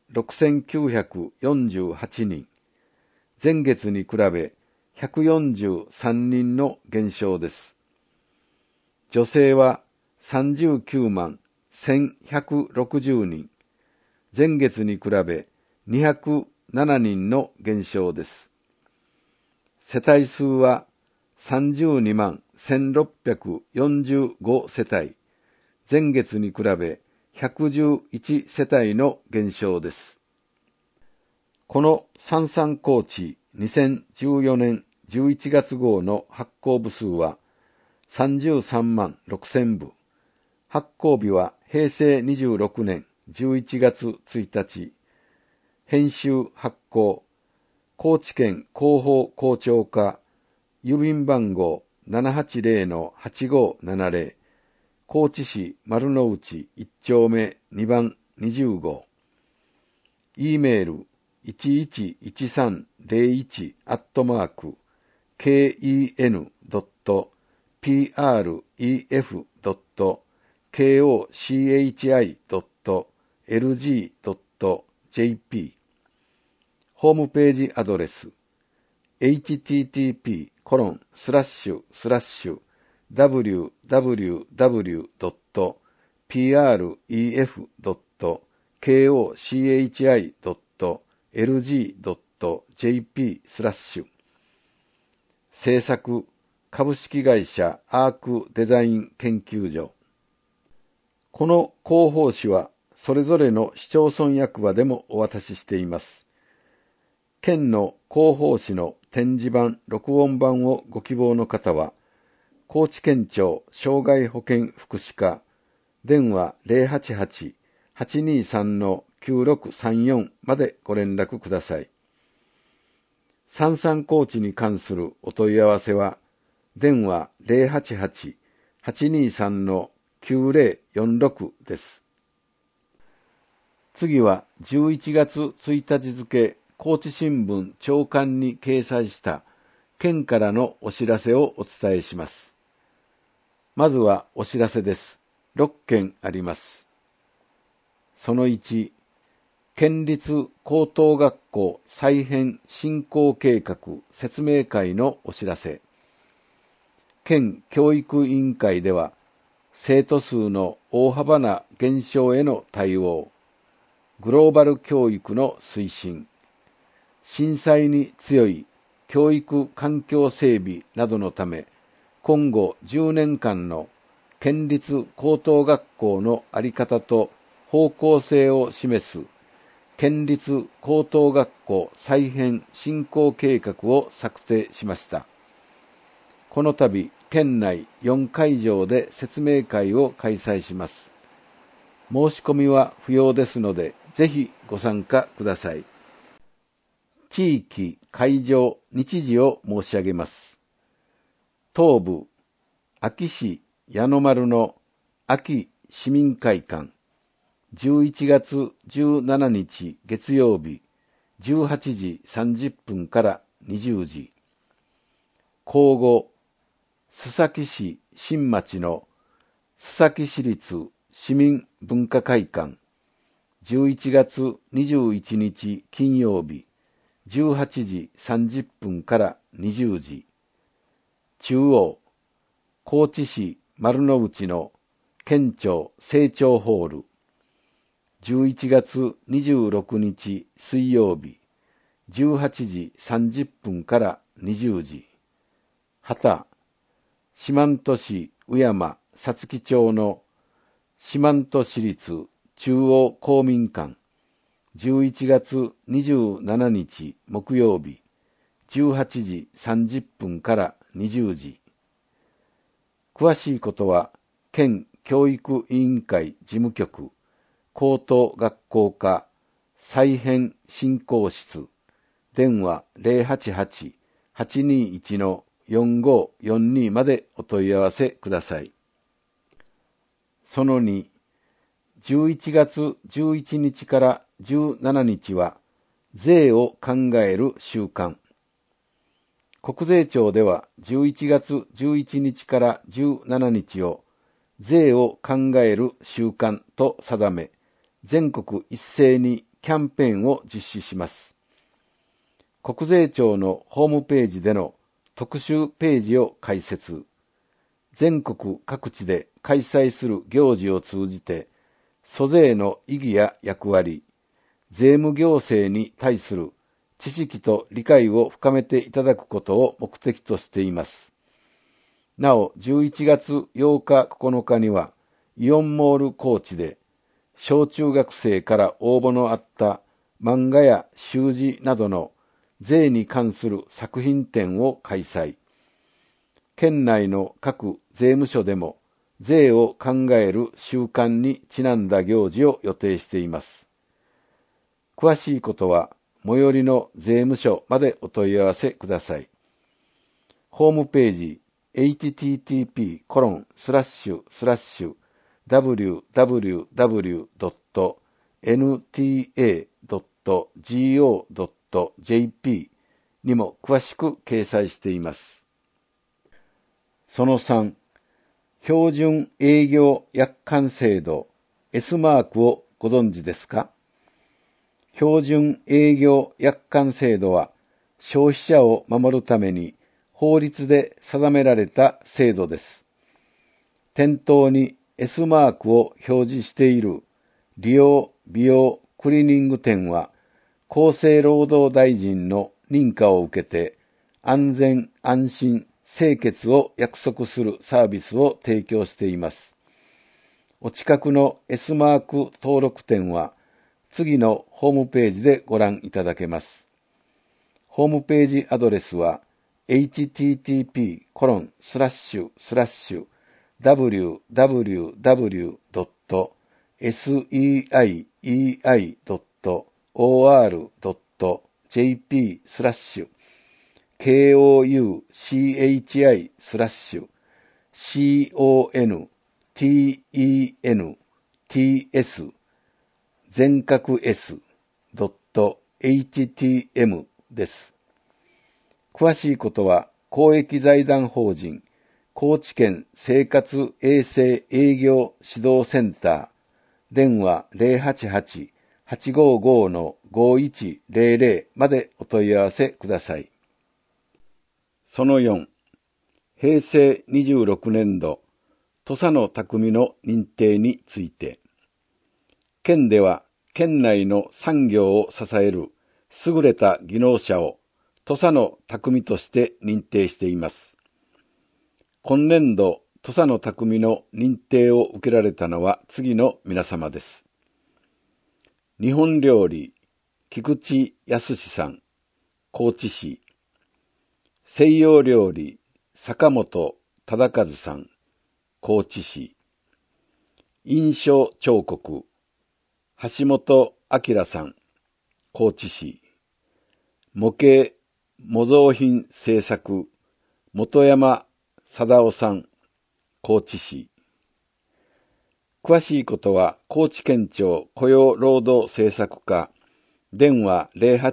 6948人。前月に比べ143人の減少です。女性は39万1160人。前月に比べ207人の減少です。世帯数は32万1645世帯。前月に比べ111世帯の減少です。この三々高知2014年11月号の発行部数は33万6000部。発行日は平成26年11月1日。編集発行。高知県広報広聴課。郵便番号 080-780-8570、高知市丸の内1丁目2番20号。e メール1113-ken.pref.kochi.lg.jp。 ホームページアドレス http://www.pref.kochi.lg.jp/。制作株式会社アークデザイン研究所。この広報誌はそれぞれの市町村役場でもお渡ししています。県の広報誌の展示版、録音版をご希望の方は、高知県庁障害保健福祉課、電話 088-823-9634 までご連絡ください。三々高知に関するお問い合わせは、電話 088-823-9046 です。次は11月1日付、高知新聞朝刊に掲載した県からのお知らせをお伝えします。まずはお知らせです。6件あります。その1、県立高等学校再編振興計画説明会のお知らせ。県教育委員会では、生徒数の大幅な減少への対応、グローバル教育の推進、震災に強い教育環境整備などのため、今後10年間の県立高等学校の在り方と方向性を示す県立高等学校再編振興計画を策定しました。この度、県内4会場で説明会を開催します。申し込みは不要ですので、ぜひご参加ください。地域、会場、日時を申し上げます。東部、安芸市矢野丸の安芸市民会館、11月17日月曜日、18時30分から20時。後後、須崎市新町の須崎市立市民文化会館、11月21日金曜日、18時30分から20時。中央、高知市丸の内の県庁正庁ホール、11月26日水曜日、18時30分から20時。旗、四万十市宇山皐月町の四万十市立中央公民館、11月27日木曜日、18時30分から20時。詳しいことは、県教育委員会事務局、高等学校課再編振興室、電話 088-821-4542 までお問い合わせください。その2、11月11日から17日は、税を考える週間。国税庁では11月11日から17日を税を考える週間と定め、全国一斉にキャンペーンを実施します。国税庁のホームページでの特集ページを開設。全国各地で開催する行事を通じて、租税の意義や役割、税務行政に対する知識と理解を深めていただくことを目的としています。なお、11月8日9日には、イオンモール高知で、小中学生から応募のあった漫画や習字などの税に関する作品展を開催。県内の各税務署でも税を考える習慣にちなんだ行事を予定しています。詳しいことは最寄りの税務署までお問い合わせください。ホームページ http://www.nta.go.jp にも詳しく掲載しています。その3、標準営業約款制度 S マークをご存知ですか？標準営業約款制度は消費者を守るために法律で定められた制度です。店頭に S マークを表示している理容・美容・クリーニング店は厚生労働大臣の認可を受けて安全・安心・清潔を約束するサービスを提供しています。お近くの S マーク登録店は次のホームページでご覧いただけます。ホームページアドレスは http://www.seii.or.jp/kouchii/content全角 s.htm です。詳しいことは公益財団法人高知県生活衛生営業指導センター電話 088-855-5100 までお問い合わせください。その4、平成26年度土佐の匠の認定について、県では県内の産業を支える優れた技能者を土佐の匠として認定しています。今年度土佐の匠の認定を受けられたのは次の皆様です。日本料理菊池康さん、高知市。西洋料理坂本忠和さん、高知市。印象彫刻橋本明さん、高知市。模型模造品製作本山貞夫さん、高知市。詳しいことは高知県庁雇用労働政策課電話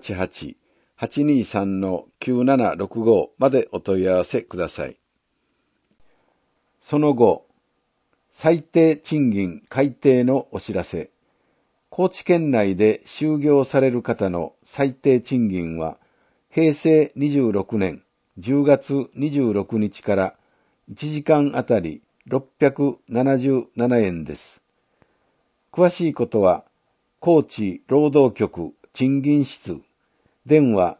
088-823-9765 までお問い合わせください。その後、最低賃金改定のお知らせ。高知県内で就業される方の最低賃金は平成26年10月26日から1時間あたり677円です。詳しいことは高知労働局賃金室電話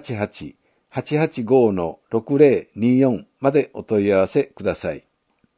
088-885-6024 までお問い合わせください。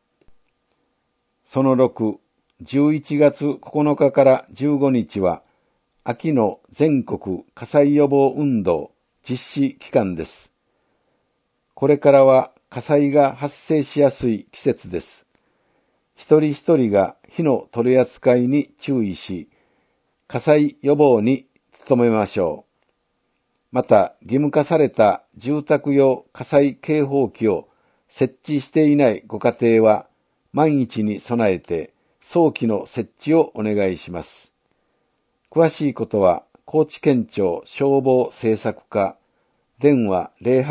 その6、11月9日から15日は秋の全国火災予防運動実施期間です。これからは火災が発生しやすい季節です。一人一人が火の取り扱いに注意し、火災予防に努めましょう。また、義務化された住宅用火災警報器を設置していないご家庭は、万一に備えて早期の設置をお願いします。詳しいことは、高知県庁消防政策課、電話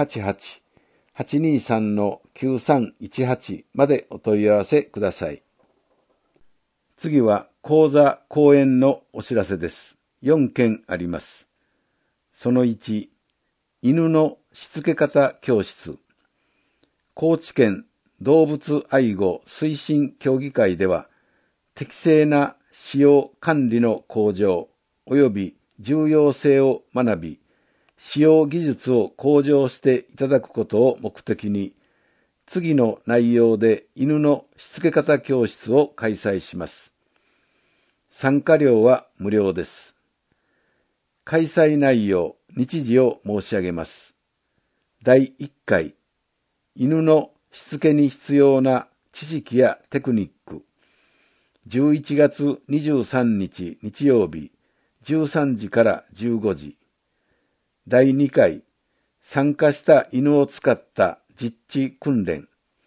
088-823-9318 までお問い合わせください。次は講座講演のお知らせです。4件あります。その1、犬のしつけ方教室。高知県動物愛護推進協議会では、適正な使用管理の向上及び重要性を学び、使用技術を向上していただくことを目的に、次の内容で犬のしつけ方教室を開催します。参加料は無料です。開催内容、日時を申し上げます。第1回、犬のしつけに必要な知識やテクニック。11月23日日曜日、13時から15時。第2回、参加した犬を使った実地訓練。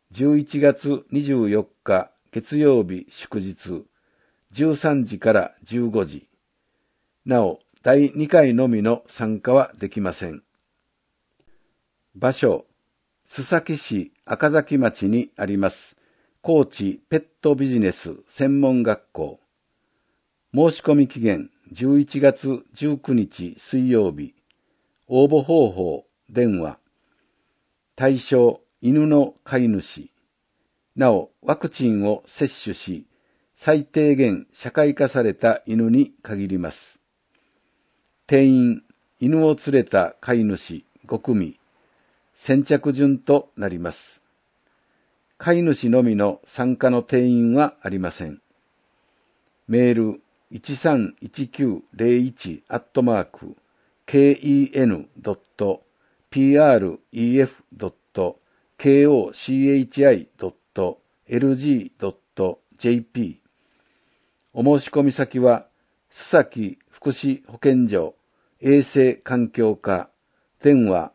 11月24日月曜日祝日、13時から15時。なお、第2回のみの参加はできません。場所、須崎市赤崎町にあります、高知ペットビジネス専門学校。申し込み期限11月19日水曜日。応募方法、電話。対象、犬の飼い主。なお、ワクチンを接種し、最低限社会化された犬に限ります。定員、犬を連れた飼い主5組。先着順となります。飼い主のみの参加の定員はありません。メール、1319-01-ken.pref.kochi.lg.jp。 お申し込み先は、須崎福祉保健所衛生環境課、電話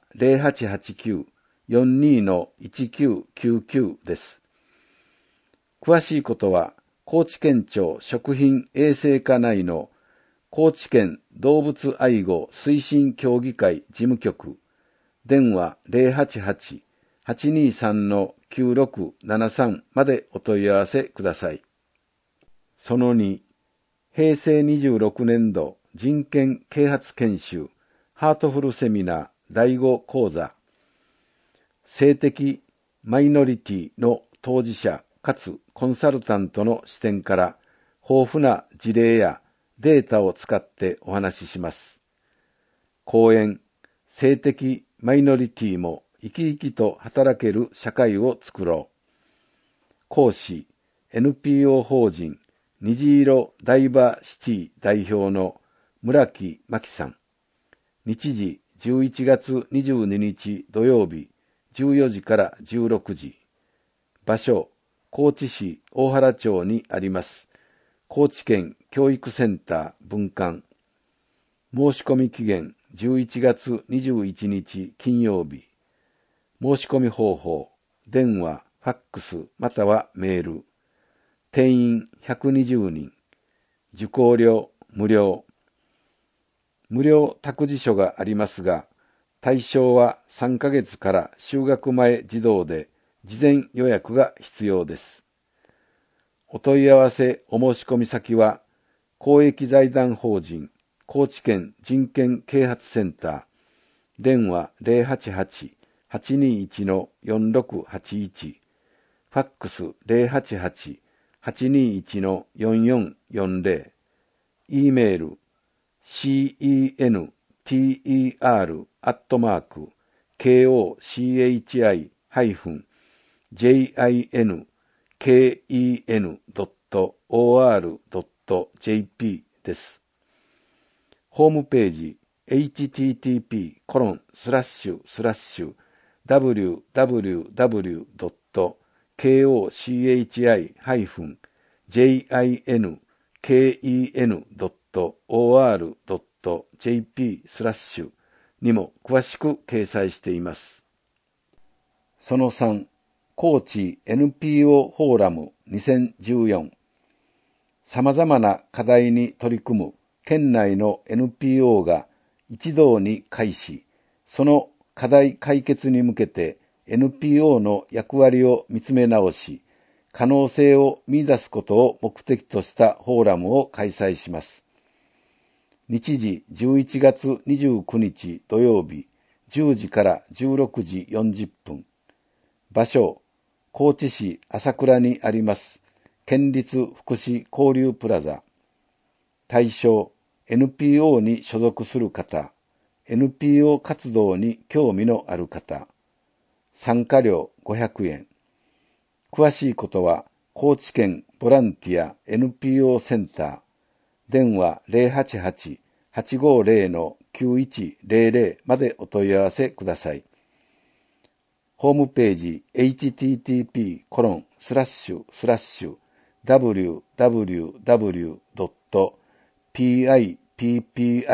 0889-42-1999 です。詳しいことは、高知県庁食品衛生課内の高知県動物愛護推進協議会事務局、電話 088-823-9673 までお問い合わせください。その2、平成26年度人権啓発研修ハートフルセミナー第5講座、性的マイノリティの当事者かつコンサルタントの視点から豊富な事例やデータを使ってお話しします。講演、性的マイノリティも生き生きと働ける社会を作ろう。講師、NPO 法人虹色ダイバーシティ代表の村木真紀さん。日時11月22日土曜日14時から16時。場所、高知市大原町にあります、高知県教育センター分館。申し込み期限11月21日金曜日。申し込み方法、電話、ファックスまたはメール。定員120人。受講料無料。無料託児所がありますが、対象は3ヶ月から就学前児童で、事前予約が必要です。お問い合わせお申し込み先は、公益財団法人高知県人権啓発センター、電話 088-821-4681、ファックス 088-821-4440、E メール center@kochi-ken.or.jp です。ホームページ http://www.kochi-ken.or.jp/ にも詳しく掲載しています。その3、高知 NPO フォーラム2014。様々な課題に取り組む県内の NPO が一堂に会し、その課題解決に向けて NPO の役割を見つめ直し、可能性を見出すことを目的としたフォーラムを開催します。日時11月29日土曜日10時から16時40分。場所、高知市朝倉にあります県立福祉交流プラザ。対象、NPO に所属する方、NPO 活動に興味のある方。参加料500円。詳しいことは、高知県ボランティア NPO センター、電話 088-850-9100 までお問い合わせください。ホームページ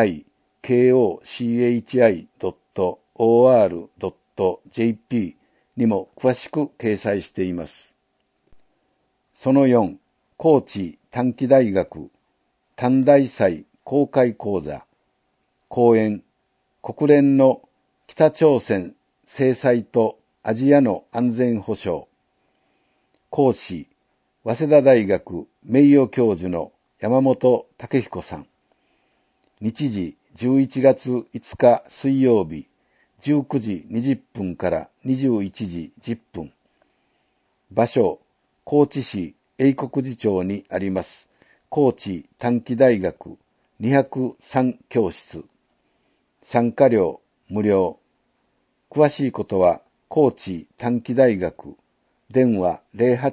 http://www.pippikochi.or.jp ににも詳しく掲載しています。その4、高知短期大学短大祭公開講座講演、国連の北朝鮮制裁とアジアの安全保障。講師、早稲田大学名誉教授の山本武彦さん。日時11月5日水曜日、19時20分から21時10分。場所、高知市英国寺町にあります。高知短期大学203教室。参加料無料。詳しいことは、高知短期大学、電話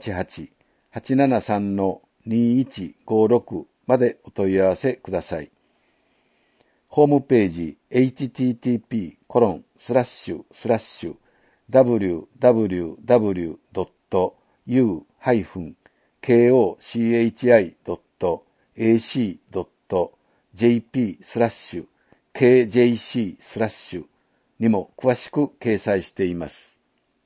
088-873-2156までお問い合わせください。ホームページ http://www.u-kochi.ac.jp/kjc/ にも詳しく掲載しています。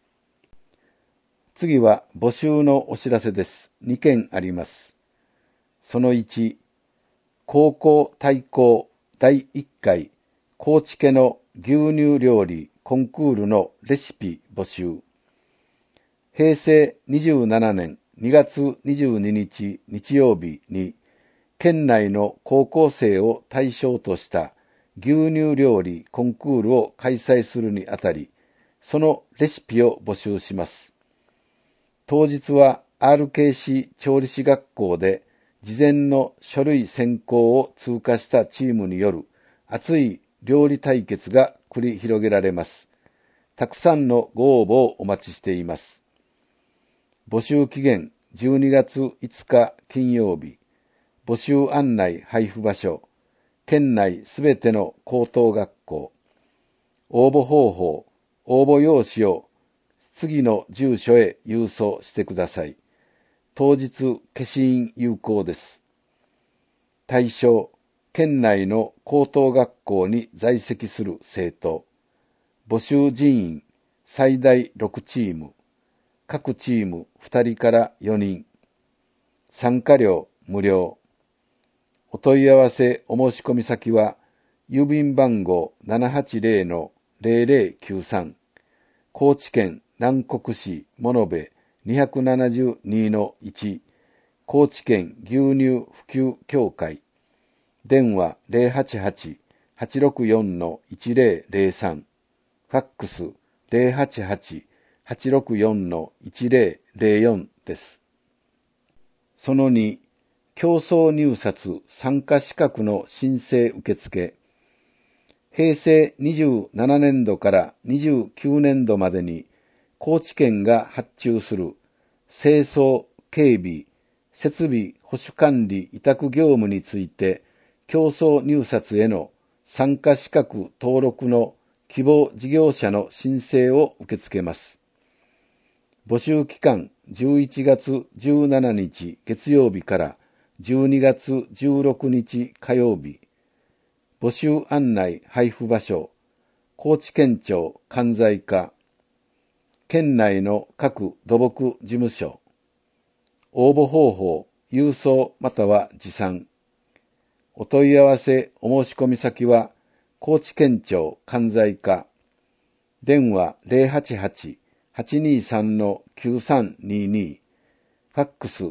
次は募集のお知らせです。2件あります。その1、高校対抗第1回高知家の牛乳料理コンクールのレシピ募集。平成27年2月22日日曜日に県内の高校生を対象とした牛乳料理コンクールを開催するにあたり、そのレシピを募集します。当日は RKC 調理師学校で事前の書類選考を通過したチームによる熱い料理対決が繰り広げられます。たくさんのご応募をお待ちしています。募集期限12月5日金曜日。募集案内配布場所。県内すべての高等学校。応募方法、応募用紙を次の住所へ郵送してください。当日消印有効です。対象、県内の高等学校に在籍する生徒。募集人員、最大6チーム。各チーム2人から4人。参加料無料。お問い合わせお申し込み先は、郵便番号 780-0093 高知県南国市物部 272-1 高知県牛乳普及協会電話 088-864-1003 ファックス 088-864-1004 です。その2、競争入札参加資格の申請受付。平成27年度から29年度までに高知県が発注する清掃、警備、設備保守管理委託業務について競争入札への参加資格登録の希望事業者の申請を受け付けます。募集期間11月17日月曜日から12月16日火曜日。募集案内配布場所、高知県庁関西課、県内の各土木事務所。応募方法、郵送または持参。お問い合わせお申し込み先は、高知県庁関西課、電話 088-823-9322、ファックス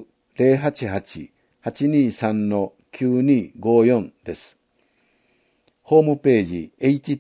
088-823-9254 です。ホームページ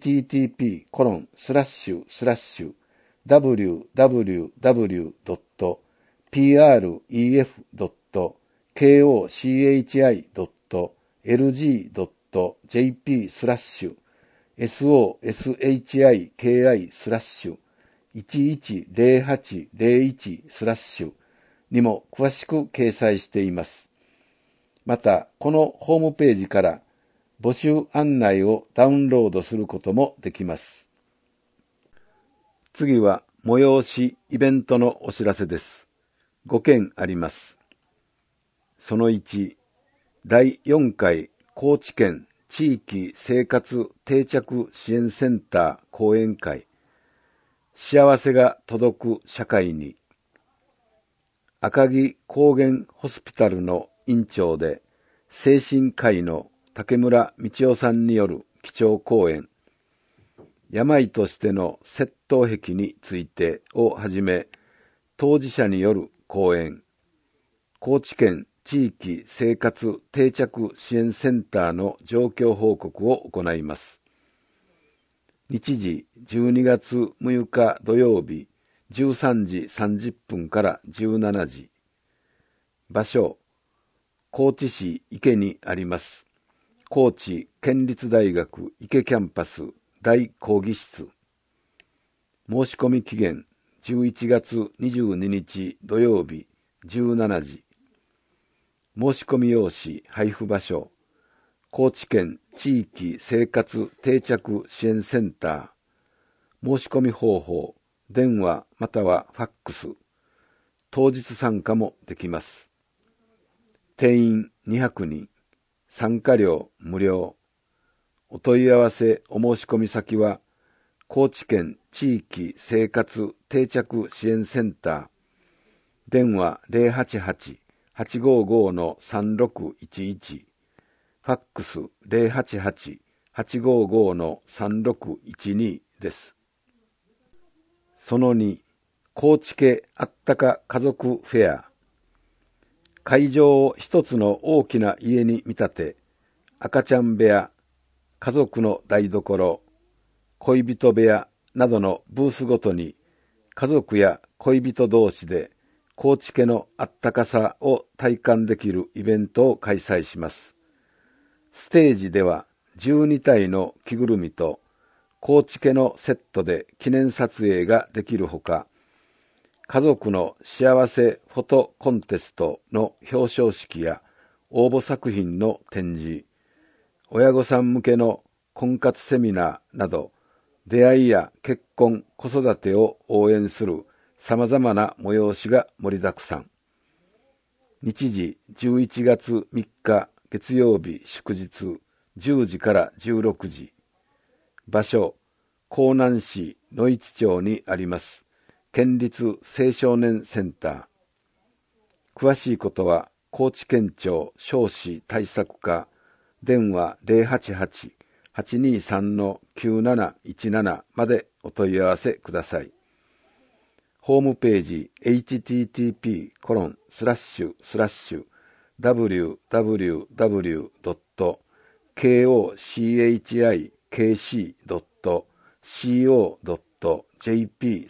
http://www.kochi.lg.jp/soshiki/110801/ にも詳しく掲載しています。また、このホームページから募集案内をダウンロードすることもできます。次は催しイベントのお知らせです。5件あります。その1、第4回高知県地域生活定着支援センター講演会。 幸せが届く社会に。赤城高原ホスピタルの院長で精神科医の竹村道夫さんによる基調講演、病としての窃盗癖についてをはじめ、当事者による講演、高知県地域生活定着支援センターの状況報告を行います。日時12月6日土曜日13時30分から17時。場所、高知市池にあります。高知県立大学池キャンパス大講義室。申し込み期限11月22日土曜日17時。申し込み用紙配布場所、高知県地域生活定着支援センター。申し込み方法、電話またはファックス。当日参加もできます。定員200人。参加料無料。お問い合わせお申し込み先は、高知県地域生活定着支援センター。電話088-855-3611。ファックス 088-855-3612 です。その2、高知家あったか家族フェア。会場を一つの大きな家に見立て、赤ちゃん部屋、家族の台所、恋人部屋などのブースごとに、家族や恋人同士で高知家のあったかさを体感できるイベントを開催します。ステージでは12体の着ぐるみと高知家のセットで記念撮影ができるほか、家族の幸せフォトコンテストの表彰式や応募作品の展示、親御さん向けの婚活セミナーなど、出会いや結婚、子育てを応援する様々な催しが盛りだくさん。日時11月3日月曜日祝日10時から16時。場所、江南市野市町にあります。県立青少年センター。詳しいことは、高知県庁少子対策課、電話088-823-9717までお問い合わせください。ホームページ http://www.kochikc.co.jp/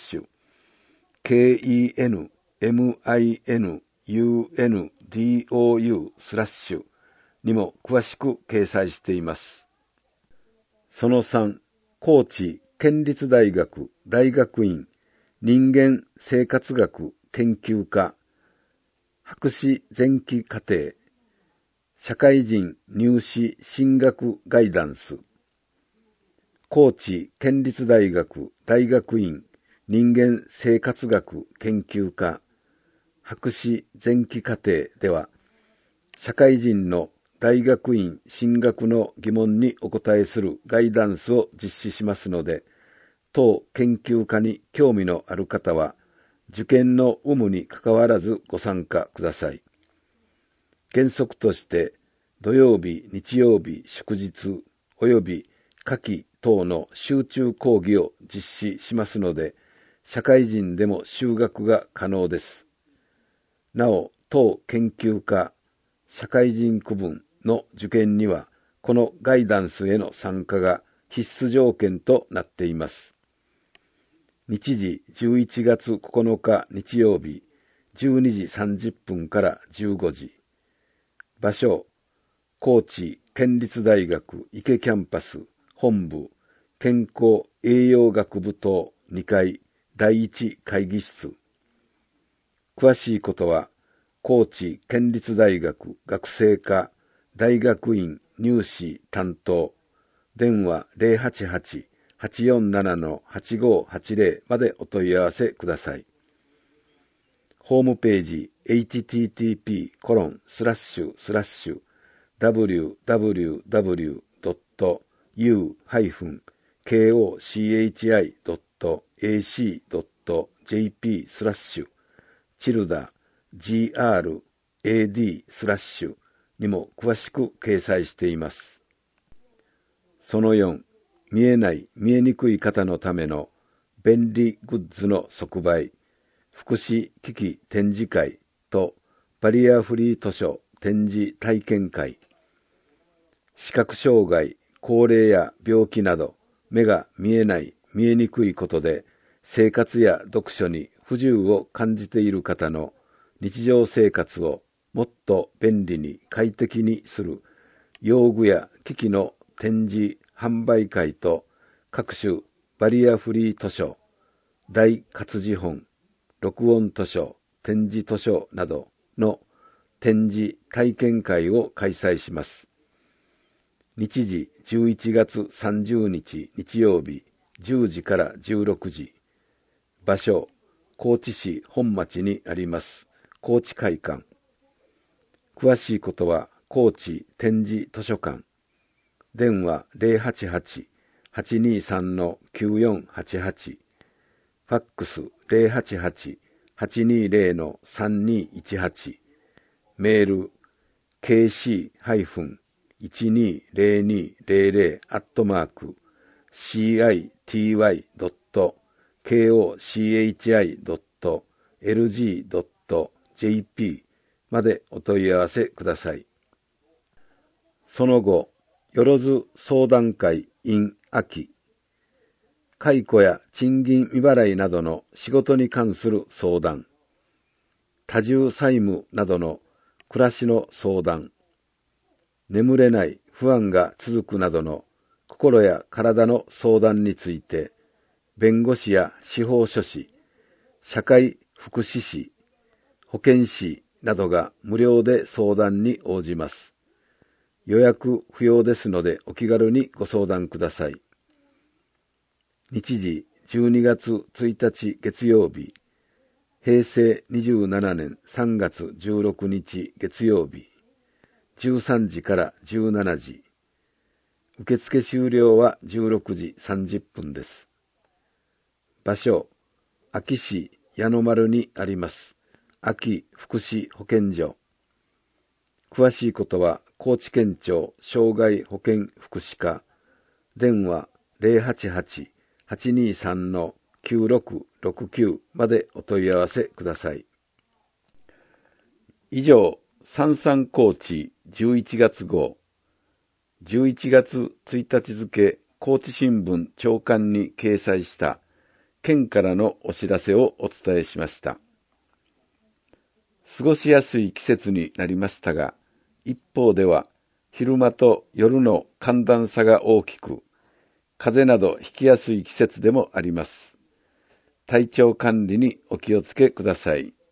kenminundou/ にも詳しく掲載しています。その3、高知県立大学大学院人間生活学研究科博士前期課程社会人入試進学ガイダンス。高知県立大学大学院人間生活学研究科博士前期課程では、社会人の大学院進学の疑問にお答えするガイダンスを実施しますので、当研究科に興味のある方は、受験の有無にかかわらずご参加ください。原則として、土曜日、日曜日、祝日、及び夏季等の集中講義を実施しますので、社会人でも修学が可能です。なお、当研究科、社会人区分の受験には、このガイダンスへの参加が必須条件となっています。日時11月9日日曜日、12時30分から15時。場所、高知県立大学池キャンパス本部健康栄養学部棟2階第1会議室。詳しいことは、高知県立大学学生課大学院入試担当電話088-847-8580までお問い合わせください。ホームページ http://www.u-kochi.com ac.jp/grad/ にも詳しく掲載しています。その4、見えない、見えにくい方のための便利グッズの即売、福祉機器展示会とバリアフリー図書展示体験会、視覚障害、高齢や病気など目が見えない、見えにくいことで生活や読書に不自由を感じている方の日常生活をもっと便利に快適にする用具や機器の展示販売会と各種バリアフリー図書、大活字本、録音図書、展示図書などの展示体験会を開催します。日時11月30日日曜日10時から16時。場所、高知市本町にあります高知会館。詳しいことは高知展示図書館。電話 088-823-9488。ファックス 088-820-3218。メール kc-city.kochi.lg.jp までお問い合わせください。その後、よろず相談会 in 秋。解雇や賃金未払いなどの仕事に関する相談。多重債務などの暮らしの相談。眠れない不安が続くなどの心や体の相談について、弁護士や司法書士、社会福祉士、保健師などが無料で相談に応じます。予約不要ですのでお気軽にご相談ください。日時12月1日月曜日、平成27年3月16日月曜日、13時から17時。受付終了は16時30分です。場所、安芸市矢野丸にあります安芸福祉保健所。詳しいことは高知県庁障害保健福祉課。電話 088-823-9669 までお問い合わせください。以上、三々高知11月号、11月1日付高知新聞朝刊に掲載した県からのお知らせをお伝えしました。過ごしやすい季節になりましたが、一方では昼間と夜の寒暖差が大きく、風邪などひきやすい季節でもあります。体調管理にお気をつけください。